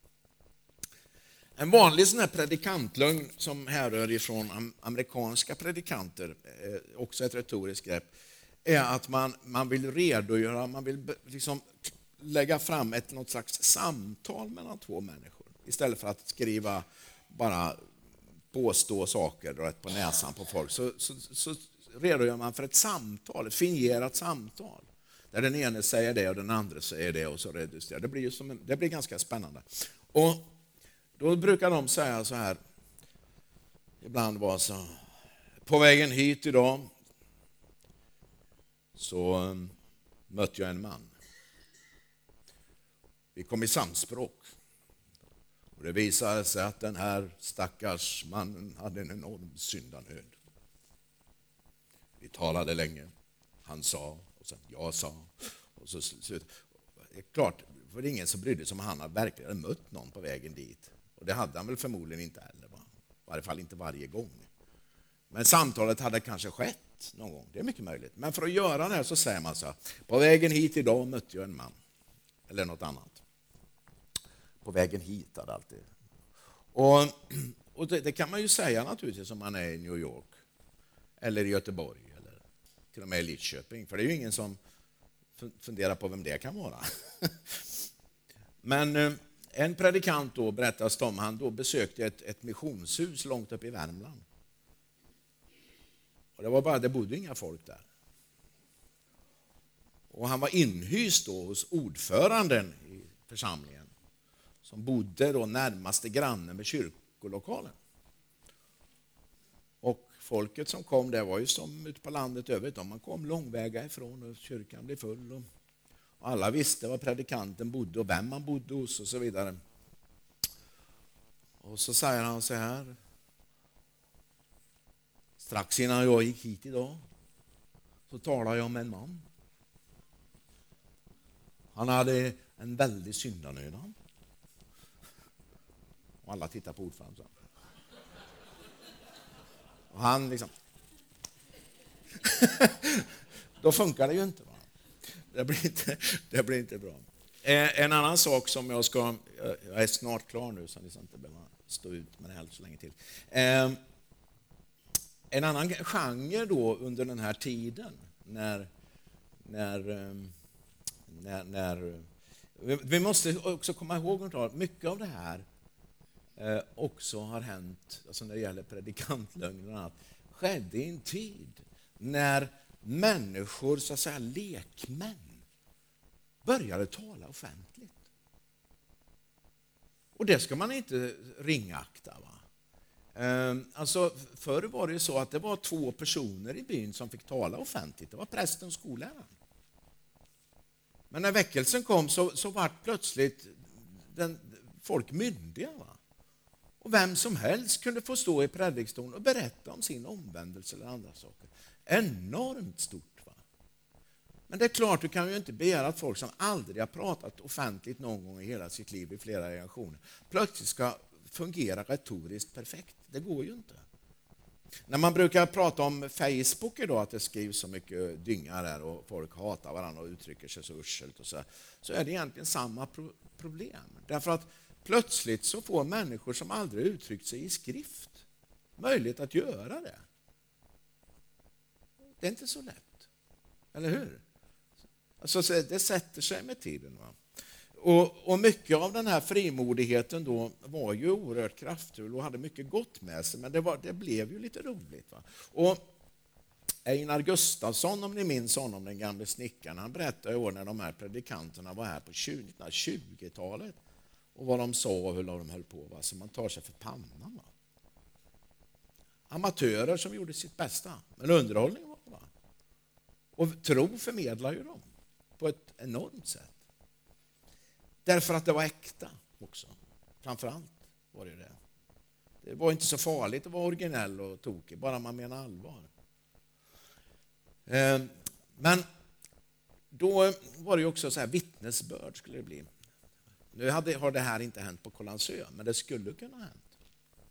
En vanlig sån här predikantlögn som härrör ifrån amerikanska predikanter, eh, också ett retoriskt grepp, är att man, man vill redogöra, man vill liksom lägga fram ett något slags samtal mellan två människor istället för att skriva bara påstå saker rätt på näsan på folk. Så, så, så redogör man för ett samtal, ett fingerat samtal där den ene säger det och den andra säger det och så reducerar. Det blir ju som en, det blir ganska spännande. Och då brukar de säga så här, ibland var så, på vägen hit idag så mötte jag en man. Vi kom i samspråk. Och det visade sig att den här stackars mannen hade en enorm syndanöd. Vi talade länge. Han sa och sen jag sa. Och så slut. Det är klart, för det är ingen som brydde sig om han hade verkligen mött någon på vägen dit. Och det hade han väl förmodligen inte heller. Va? I varje fall inte varje gång. Men samtalet hade kanske skett. hänt någon gång. Det är mycket möjligt. Men för att göra det här så säger man så här: på vägen hit idag mötte jag en man. Eller något annat. På vägen hit hade alltid. Och, och det, det kan man ju säga naturligtvis om man är i New York. Eller i Göteborg. Eller till och med i Lidköping. För det är ju ingen som funderar på vem det kan vara. Men en predikant då berättas om, han då besökte ett, ett missionshus långt upp i Värmland. Och det var bara, det bodde inga folk där. Och han var inhyst då hos ordföranden i församlingen, som bodde då närmaste granne med kyrkolokalen. Och folket som kom där var ju som ute på landet övrigt. Man kom långväga ifrån och kyrkan blev full. Och alla visste var predikanten bodde och vem man bodde hos och så vidare. Och så säger han så här: strax innan jag gick hit idag så talade jag med en man. Han hade en väldig syndanöd. Och alla tittar på ordföranden. Och han liksom... Då funkar det ju inte. Va? Det blir inte, det blir inte bra. En annan sak som jag ska... Jag är snart klar nu så ni ska inte behöva stå ut med det här så länge till. En annan genre då under den här tiden när... när, när, när vi måste också komma ihåg att mycket av det här också har hänt, alltså när det gäller predikantlögnerna, skedde i en tid när människor, så att säga lekmän, började tala offentligt. Och det ska man inte ringakta. Va? Alltså, förr var det ju så att det var två personer i byn som fick tala offentligt. Det var prästen och skolläraren. Men när väckelsen kom så, så var plötsligt den, folk myndiga. Va? Och vem som helst kunde få stå i predikstolen och berätta om sin omvändelse eller andra saker. Enormt stort. Va? Men det är klart, du kan ju inte begära att folk som aldrig har pratat offentligt någon gång i hela sitt liv i flera generationer plötsligt ska fungera retoriskt perfekt. Det går ju inte. När man brukar prata om Facebook idag, att det skrivs så mycket dynga där och folk hatar varandra och uttrycker sig så urselt och så, så är det egentligen samma pro- problem. Därför att plötsligt så får människor som aldrig uttryckt sig i skrift möjlighet att göra det. Det är inte så lätt. Eller hur? Alltså, det sätter sig med tiden. Va? Och, och mycket av den här frimodigheten då var ju oerhört kraftfull och hade mycket gott med sig, men det, var, det blev ju lite roligt. Va? Och Einar Gustafsson, om ni minns honom, den gamla snickaren, han berättade ju när de här predikanterna var här på tjugotalet och vad de sa och hur de höll på. Va? Så man tar sig för pannan. Va? Amatörer som gjorde sitt bästa, men underhållning var det. Va? Och tro förmedlar ju dem på ett enormt sätt. Därför att det var äkta också. Framförallt var det det. Det var inte så farligt att vara originell och tokig, bara man menar allvar. Men då var det ju också så här vittnesbörd skulle det bli. Nu hade, har det här inte hänt på Kållandsö, men det skulle kunna ha hänt.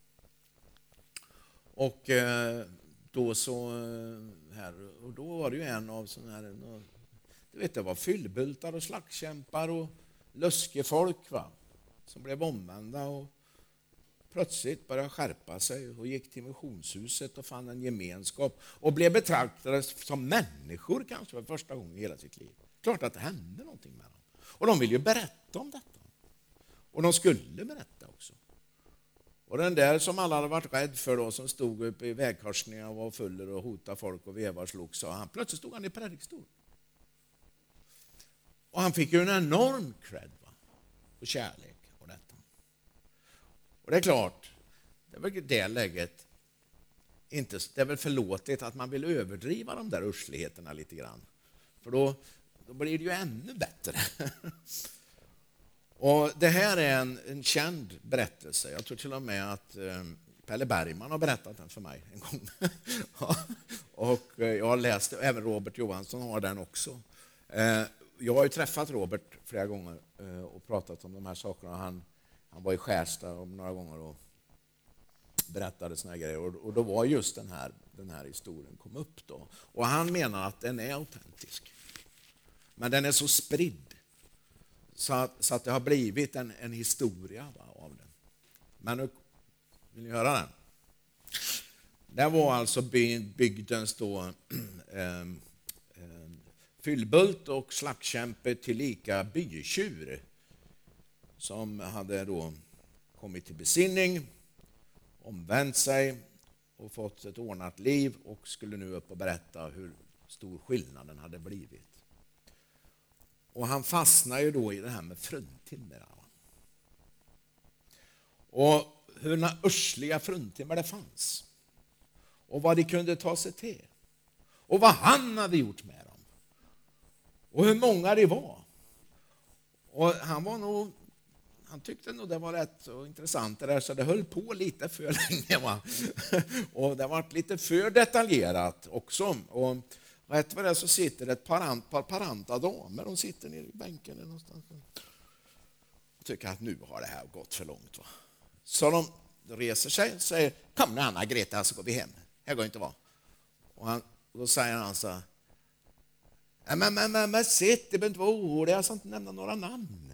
Och då så här, och då var det ju en av sådana här, du vet, det var fyllbultar och slagskämpar och löskefolk, va, som blev omvända och plötsligt började skärpa sig och gick till missionshuset och fann en gemenskap och blev betraktade som människor kanske för första gången i hela sitt liv. Klart att det hände någonting med dem. Och de ville ju berätta om detta. Och de skulle berätta också. Och den där som alla hade varit rädd för då, som stod uppe i vägkorsningar och var fuller och hotade folk och vevar och slog, så han, plötsligt stod han i predikstol. Och han fick ju en enorm cred, va? Och kärlek och detta. Och det är klart, det är väl det läget inte, det är väl förlåtligt att man vill överdriva de där ursligheterna lite grann. För då, då blir det ju ännu bättre. Och det här är en, en känd berättelse. Jag tror till och med att eh, Pelle Bergman har berättat den för mig en gång. Ja, och eh, jag har läst det, även Robert Johansson har den också. Eh, jag har ju träffat Robert flera gånger eh, och pratat om de här sakerna. Han, han var i Skärstad om några gånger och berättade såna här grejer. Och, och då var just den här den här historien kom upp då. Och han menar att den är autentisk. Men den är så spridd så att, så att det har blivit en, en historia, va, av den. Men nu vill ni höra den? Det var alltså bygdens då eh, eh, fyllbult och slagskämpe tillika bytjur som hade då kommit till besinning, omvänt sig och fått ett ordnat liv och skulle nu upp och berätta hur stor skillnaden hade blivit. Och han fastnar ju då i det här med fruntimmer. Och hur örsliga fruntimmer det fanns. Och vad de kunde ta sig till. Och vad han hade gjort med dem. Och hur många det var. Och han var nog, han tyckte nog det var rätt så intressant det där, så det höll på lite för länge. Va? Och det var lite för detaljerat också. Och rätt vad det så sitter ett par, par paranta damer, de sitter nere i bänken någonstans. Och tycker att nu har det här gått för långt. Va? Så de reser sig och säger, kom nu Anna Greta så går vi hem. Här går inte vara. Och, han, och då säger han så här, men, men, men, men sitt, det behöver inte vara orolig, jag ska inte nämna några namn.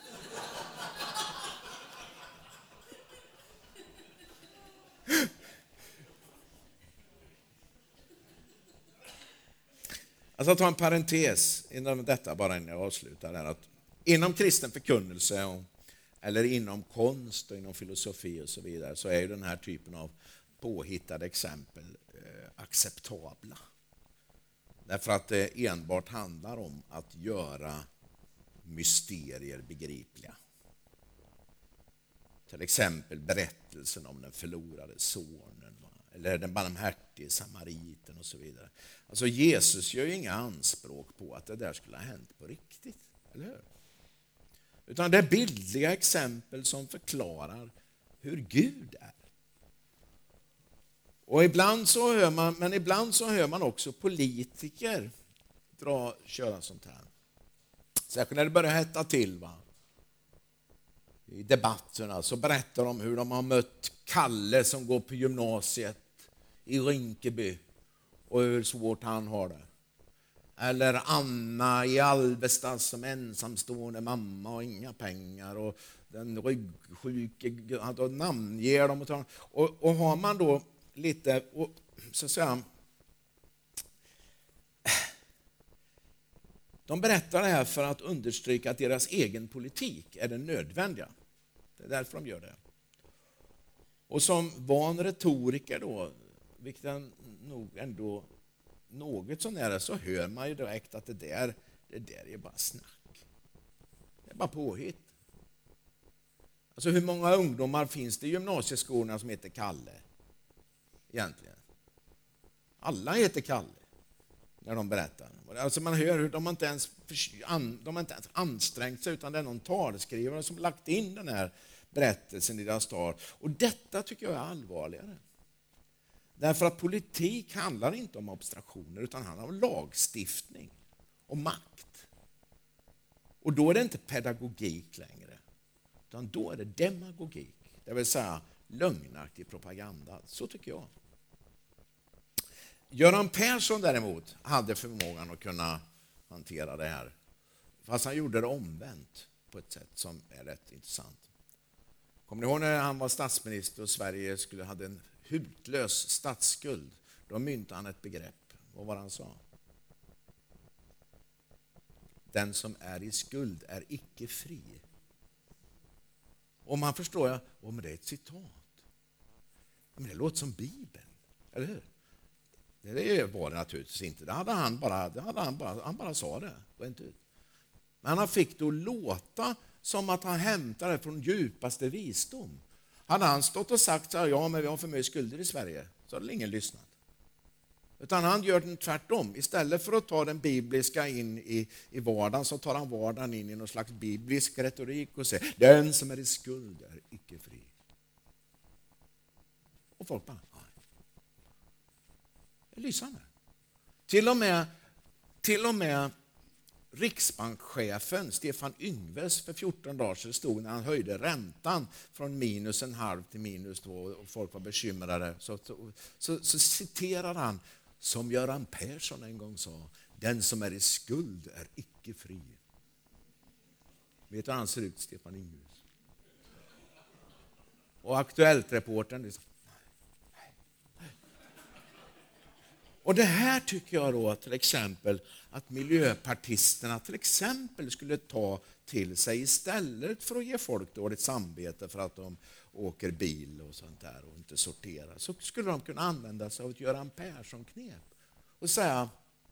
Alltså ta en parentes inom detta bara innan jag avslutar här, att inom kristen förkunnelse och, eller inom konst och inom filosofi och så vidare så är ju den här typen av påhittade exempel eh, acceptabla. Därför att det enbart handlar om att göra mysterier begripliga. Till exempel berättelsen om den förlorade sonen eller den barmhärtige samariten och så vidare. Alltså Jesus gör ju inga anspråk på att det där skulle ha hänt på riktigt, eller hur? Utan det är bildliga exempel som förklarar hur Gud är. Och ibland så hör man, men ibland så hör man också politiker dra, köra sånt här. Särskilt när det börjar hetta till, va? I debatterna så berättar de hur de har mött Kalle som går på gymnasiet i Rinkeby och hur svårt han har det. Eller Anna i Alvesta som ensamstående mamma och inga pengar och den ryggsjuke, han namnger dem och tar, och, och har man då lite, och, så att säga, de berättar det här för att understryka att deras egen politik är den nödvändiga. Det är därför de gör det. Och som van retoriker då, vilket är nog ändå något sån här, så hör man ju direkt att det där, det där är bara snack. Det är bara påhitt. Alltså hur många ungdomar finns det i gymnasieskolorna som heter Kalle? Egentligen. Alla heter Kalle när de berättar. Alltså man hör hur de inte ens, de inte ens ansträngt sig, utan det är någon talskrivare som lagt in den här berättelsen i deras tal. Och detta tycker jag är allvarligare. Därför att politik handlar inte om abstraktioner utan handlar om lagstiftning och makt. Och då är det inte pedagogik längre, utan då är det demagogik. Det vill säga lögnaktig propaganda. Så tycker jag. Göran Persson däremot hade förmågan att kunna hantera det här. Fast han gjorde det omvänt på ett sätt som är rätt intressant. Kommer ni ihåg när han var statsminister och Sverige skulle hade en hutlös statsskuld? Då myntade han ett begrepp. Vad var det han sa? Den som är i skuld är icke fri. Och man förstår jag, om det är ett citat. Men det låter som Bibeln, eller hur? Det var det naturligtvis inte. Det hade han bara, det hade han bara, han bara sa det. Rent ut. Men han fick då låta som att han hämtade från djupaste visdom. Hade han stått och sagt så här, ja men vi har för mycket skulder i Sverige, så hade ingen lyssnat. Utan han gör det tvärtom. Istället för att ta den bibliska in i, i vardagen så tar han vardagen in i någon slags biblisk retorik och säger, den som är i skuld är icke fri. Och folk bara, nej. Det är lysande. Till och med, till och med riksbankschefen Stefan Yngves för fjorton dagar sedan stod när han höjde räntan från minus en halv till minus två och folk var bekymrade. Så, så, så, så citerar han som Göran Persson en gång sa: den som är i skuld är icke fri. Vet du hur han ser ut, Stefan Yngves? Och Aktuellt-reportern. Och det här tycker jag då till exempel att miljöpartisterna till exempel skulle ta till sig istället för att ge folk dåligt samvete för att de åker bil och sånt där och inte sorterar. Så skulle de kunna använda sig av ett Göran Persson-knep och säga: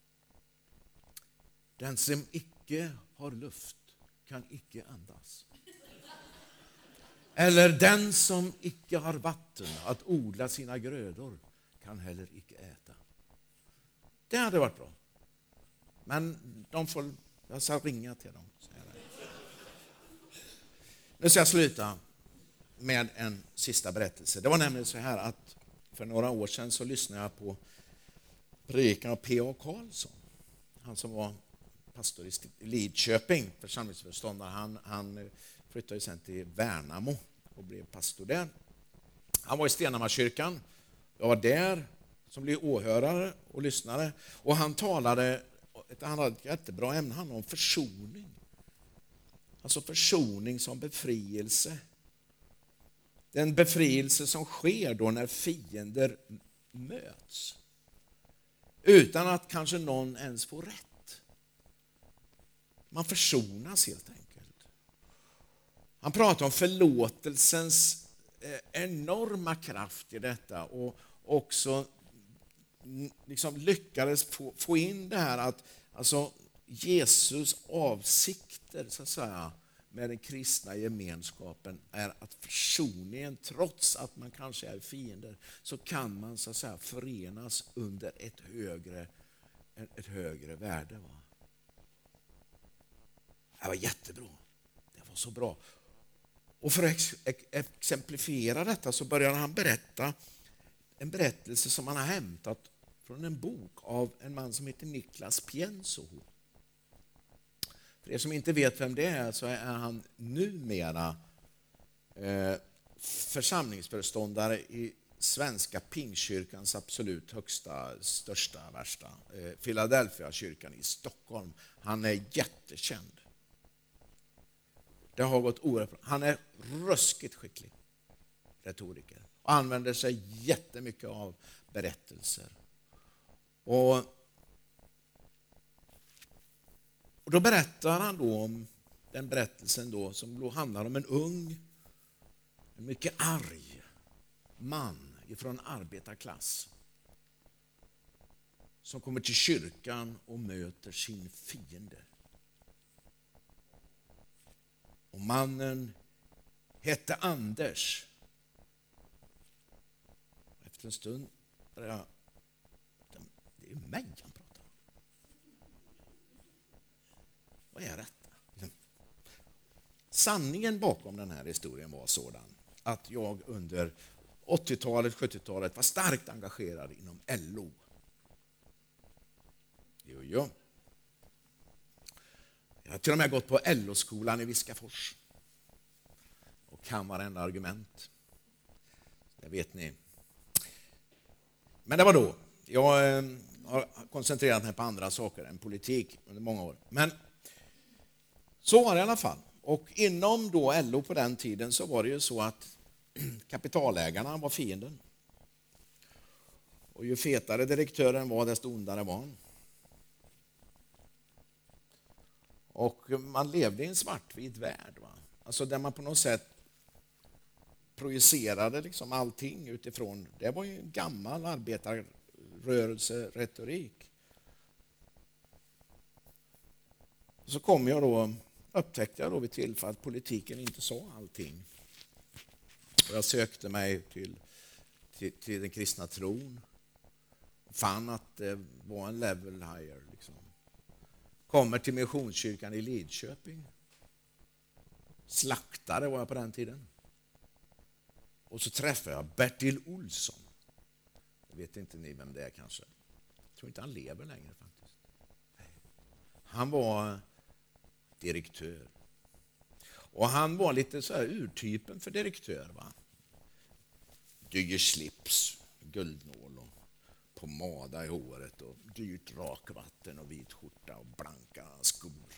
den som icke har luft kan icke andas. Eller den som icke har vatten att odla sina grödor kan heller icke äta. Det hade varit bra. Men de får, jag ska ringa till dem. Nu ska jag sluta med en sista berättelse. Det var nämligen så här att för några år sedan så lyssnade jag på predikan av P A Karlsson. Han som var pastor i Lidköping, församlingsföreståndare. Han, han flyttade sen till Värnamo och blev pastor där. Han var i Stenhammarkyrkan. Jag var där som blev åhörare och lyssnare. Och han talade, han hade ett jättebra ämne, han om försoning. Alltså försoning som befrielse. Den befrielse som sker då när fiender möts. Utan att kanske någon ens får rätt. Man försonas helt enkelt. Han pratar om förlåtelsens enorma kraft i detta och också liksom lyckades få, få in det här att alltså Jesus avsikter så att säga med den kristna gemenskapen är att försoningen, trots att man kanske är fiender, så kan man så att säga förenas under ett högre, ett högre värde. Va? Det var jättebra. Det var så bra. Och för att ex- exemplifiera detta så börjar han berätta en berättelse som han har hämtat från en bok av en man som heter Niklas Piensoho. För er som inte vet vem det är så är han numera eh, församlingsföreståndare i svenska Pingstkyrkans absolut högsta, största, värsta, eh, Philadelphia-kyrkan i Stockholm. Han är jättekänd. Det har gått oerhört bra. Han är ruskigt skicklig retoriker och använder sig jättemycket av berättelser. Och, och då berättar han då om den berättelsen då som då handlar om en ung, en mycket arg man ifrån arbetarklass som kommer till kyrkan och möter sin fiende. Och mannen hette Anders. Efter en stund började jag, det är mig han pratar om. Vad är detta? Sanningen bakom den här historien var sådan att jag under åttiotalet, sjuttiotalet var starkt engagerad inom L O. Jo, jo. Jag har till och med gått på L O-skolan i Viskafors. Och kan varenda argument. Det vet ni. Men det var då. Jag eh, har koncentrerat mig på andra saker än politik under många år. Men så var det i alla fall. Och inom då L O på den tiden så var det ju så att kapitalägarna var fienden. Och ju fetare direktören var, desto ondare var han. Och man levde i en svartvit värld. Va? Alltså där man på något sätt projicerade liksom allting utifrån. Det var ju en gammal arbetarrörelse-retorik. Så kom jag då, upptäckte jag då vid tillfälle att politiken inte sa allting. Och jag sökte mig till, till, till den kristna tron. Fann att det var en level higher liksom. Kommer till Missionskyrkan i Lidköping. Slaktare var jag på den tiden. Och så träffade jag Bertil Olsson. Jag vet inte ni vem det är kanske. Jag tror inte han lever längre faktiskt. Han var direktör. Och han var lite så här urtypen för direktör, va? Dyr slips, guldnål och pomada i håret och dyrt rakvatten och vit skjorta och blanka skor.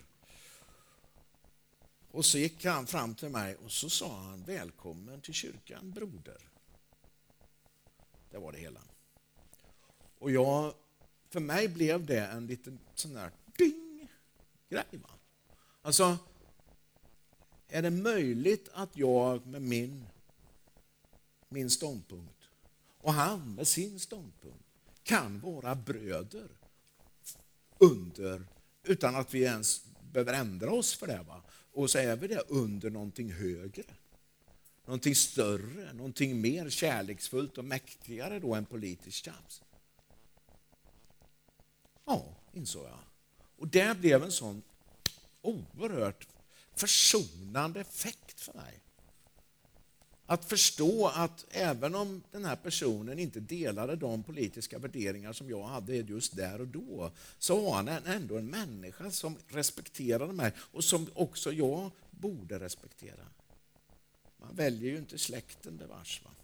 Och så gick han fram till mig och så sa han: välkommen till kyrkan, broder. Det var det hela. Och jag, för mig blev det en liten sån där ding grej, va? Alltså, är det möjligt att jag med min, min ståndpunkt och han med sin ståndpunkt kan vara bröder under, utan att vi ens behöver ändra oss för det, va? Och så är vi det under någonting högre, någonting större, någonting mer kärleksfullt och mäktigare då än politiskt tjafs. Ja, insåg jag. Och det blev en sån oerhört försonande effekt för mig. Att förstå att även om den här personen inte delade de politiska värderingar som jag hade just där och då, så var han ändå en människa som respekterade mig och som också jag borde respektera. Man väljer ju inte släkten bevars, va?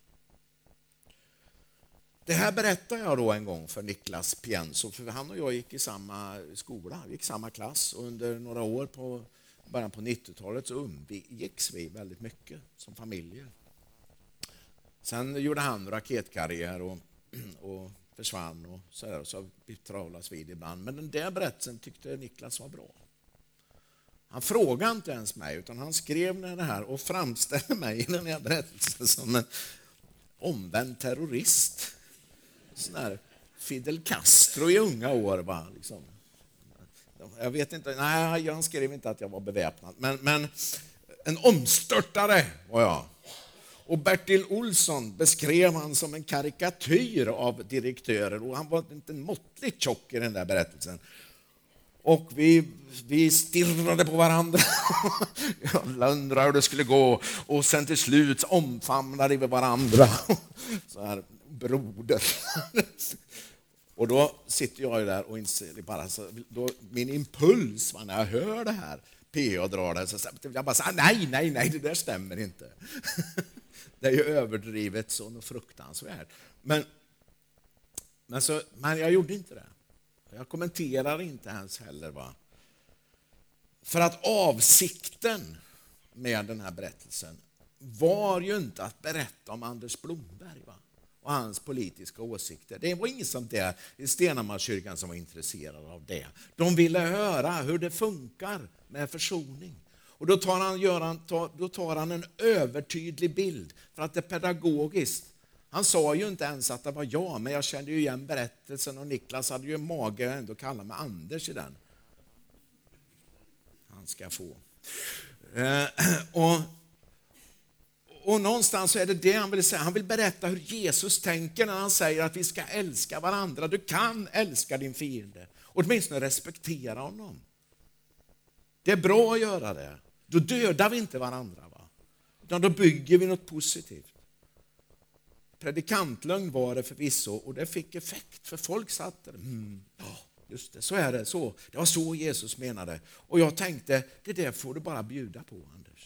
Det här berättar jag då en gång för Niklas Pienso, för han och jag gick i samma skola, vi gick i samma klass, och under några år på början på nittiotalet så umgicks vi väldigt mycket som familjer. Sen gjorde han raketkarriär och, och försvann och så där, och så vi travlas vid ibland. Men den där berättelsen tyckte Niklas var bra. Han frågade inte ens mig, utan han skrev ner det här och framställde mig i den här berättelsen som en omvänd terrorist. Sån där Fidel Castro i unga år, va? Liksom. Jag vet inte, nej, han skrev inte att jag var beväpnad, men, men en omstörtare var jag. Och Bertil Olsson beskrev han som en karikatyr av direktörer, och han var inte måttligt tjock i den där berättelsen. Och vi, vi stirrade på varandra. Jag undrade hur det skulle gå. Och sen till slut omfamnade vi varandra. Så här, broder. Och då sitter jag där och inser bara, så, då, min impuls var när jag hör det här, P A drar det, så jag bara säger nej, nej, nej, det där stämmer inte. Det är ju överdrivet så något fruktansvärt. Men, men, så, men jag gjorde inte det. Jag kommenterar inte ens heller, va? För att avsikten med den här berättelsen var ju inte att berätta om Anders Blomberg, va? Och hans politiska åsikter. Det var ingen som det i Stenhammar-kyrkan som var intresserad av det. De ville höra hur det funkar med försoning. Och då tar han, gör han, tar, då tar han en övertydlig bild för att det är pedagogiskt. Han sa ju inte ens att det var jag, men jag kände ju igen berättelsen, och Niklas hade ju mage ändå kalla mig Anders i den. Han ska få. Eh, och, och någonstans så är det det han vill säga. Han vill berätta hur Jesus tänker när han säger att vi ska älska varandra. Du kan älska din fiende, och åtminstone respektera honom. Det är bra att göra det. Då dödar vi inte varandra, va? Utan då bygger vi något positivt. Predikantlögn var det förvisso, och det fick effekt, för folk satt där. Mm, ja, just det, så är det, så. Det var så Jesus menade. Och jag tänkte, det där får du bara bjuda på, Anders.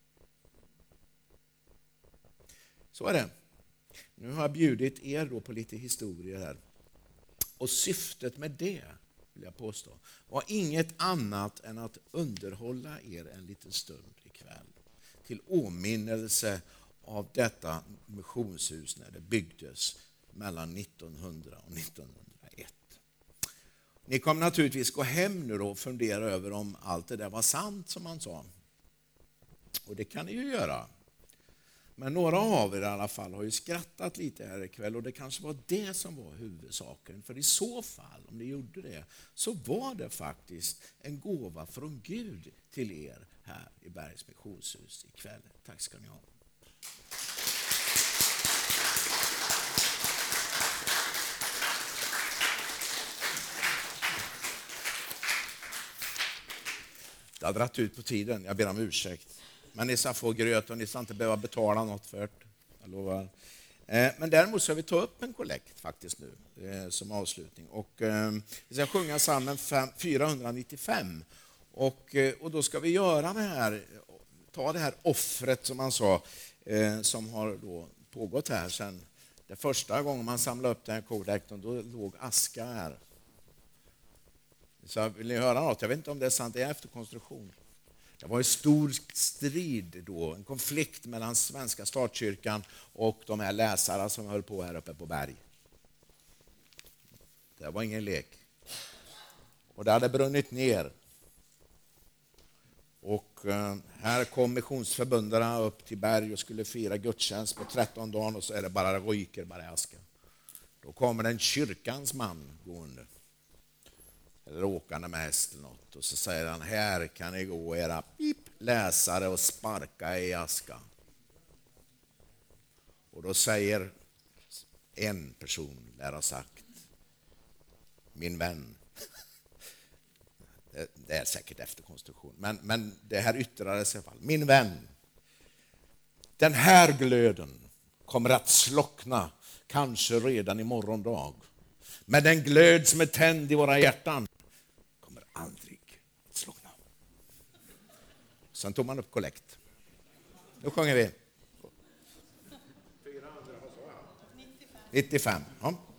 Så är det. Nu har jag bjudit er då på lite historier här. Och syftet med det, vill jag påstå, var inget annat än att underhålla er en liten stund ikväll. Till åminnelse av detta missionshus när det byggdes mellan nittonhundra och nittonhundraett. Ni kommer naturligtvis gå hem nu då och fundera över om allt det där var sant som man sa. Och det kan ni ju göra. Men några av er i alla fall har ju skrattat lite här ikväll, och det kanske var det som var huvudsaken. För i så fall, om ni gjorde det, så var det faktiskt en gåva från Gud till er här i Bergs missionshus ikväll. Tack ska ni ha. Det har dratt ut på tiden, jag ber om ursäkt. Men ni ska få gröt och ni ska inte behöva betala något för det, jag lovar. Men däremot ska vi ta upp en kollekt faktiskt nu som avslutning. Och vi ska sjunga psalmen fyrahundranittiofem. Och, och då ska vi göra det här, ta det här offret som man sa, eh, som har då pågått här sedan det första gången man samlade upp den här kodräkten, då låg aska här. Så vill ni höra något? Jag vet inte om det är sant, det är efterkonstruktion. Det var en stor strid då, en konflikt mellan svenska statskyrkan och de här läsarna som höll på här uppe på berg. Det var ingen lek. Och det hade brunnit ner. Och här kom missionsförbundarna upp till berg och skulle fira gudstjänst på tretton dagen, och så är det bara ryker, bara aska. Då kommer en kyrkans man gående, eller åkande med häst eller något, och så säger han: här kan ni gå, era pip, läsare, och sparka i aska. Och då säger en person, lär ha sagt, min vän. Det är säkert efterkonstruktion, men, men det här yttrades i alla fall. Min vän, den här glöden kommer att slockna kanske redan i morgondag. Men den glöd som är tänd i våra hjärtan kommer aldrig att slockna. Sen tog man upp kollekt. Nu sjunger vi. nittiofem. Ja.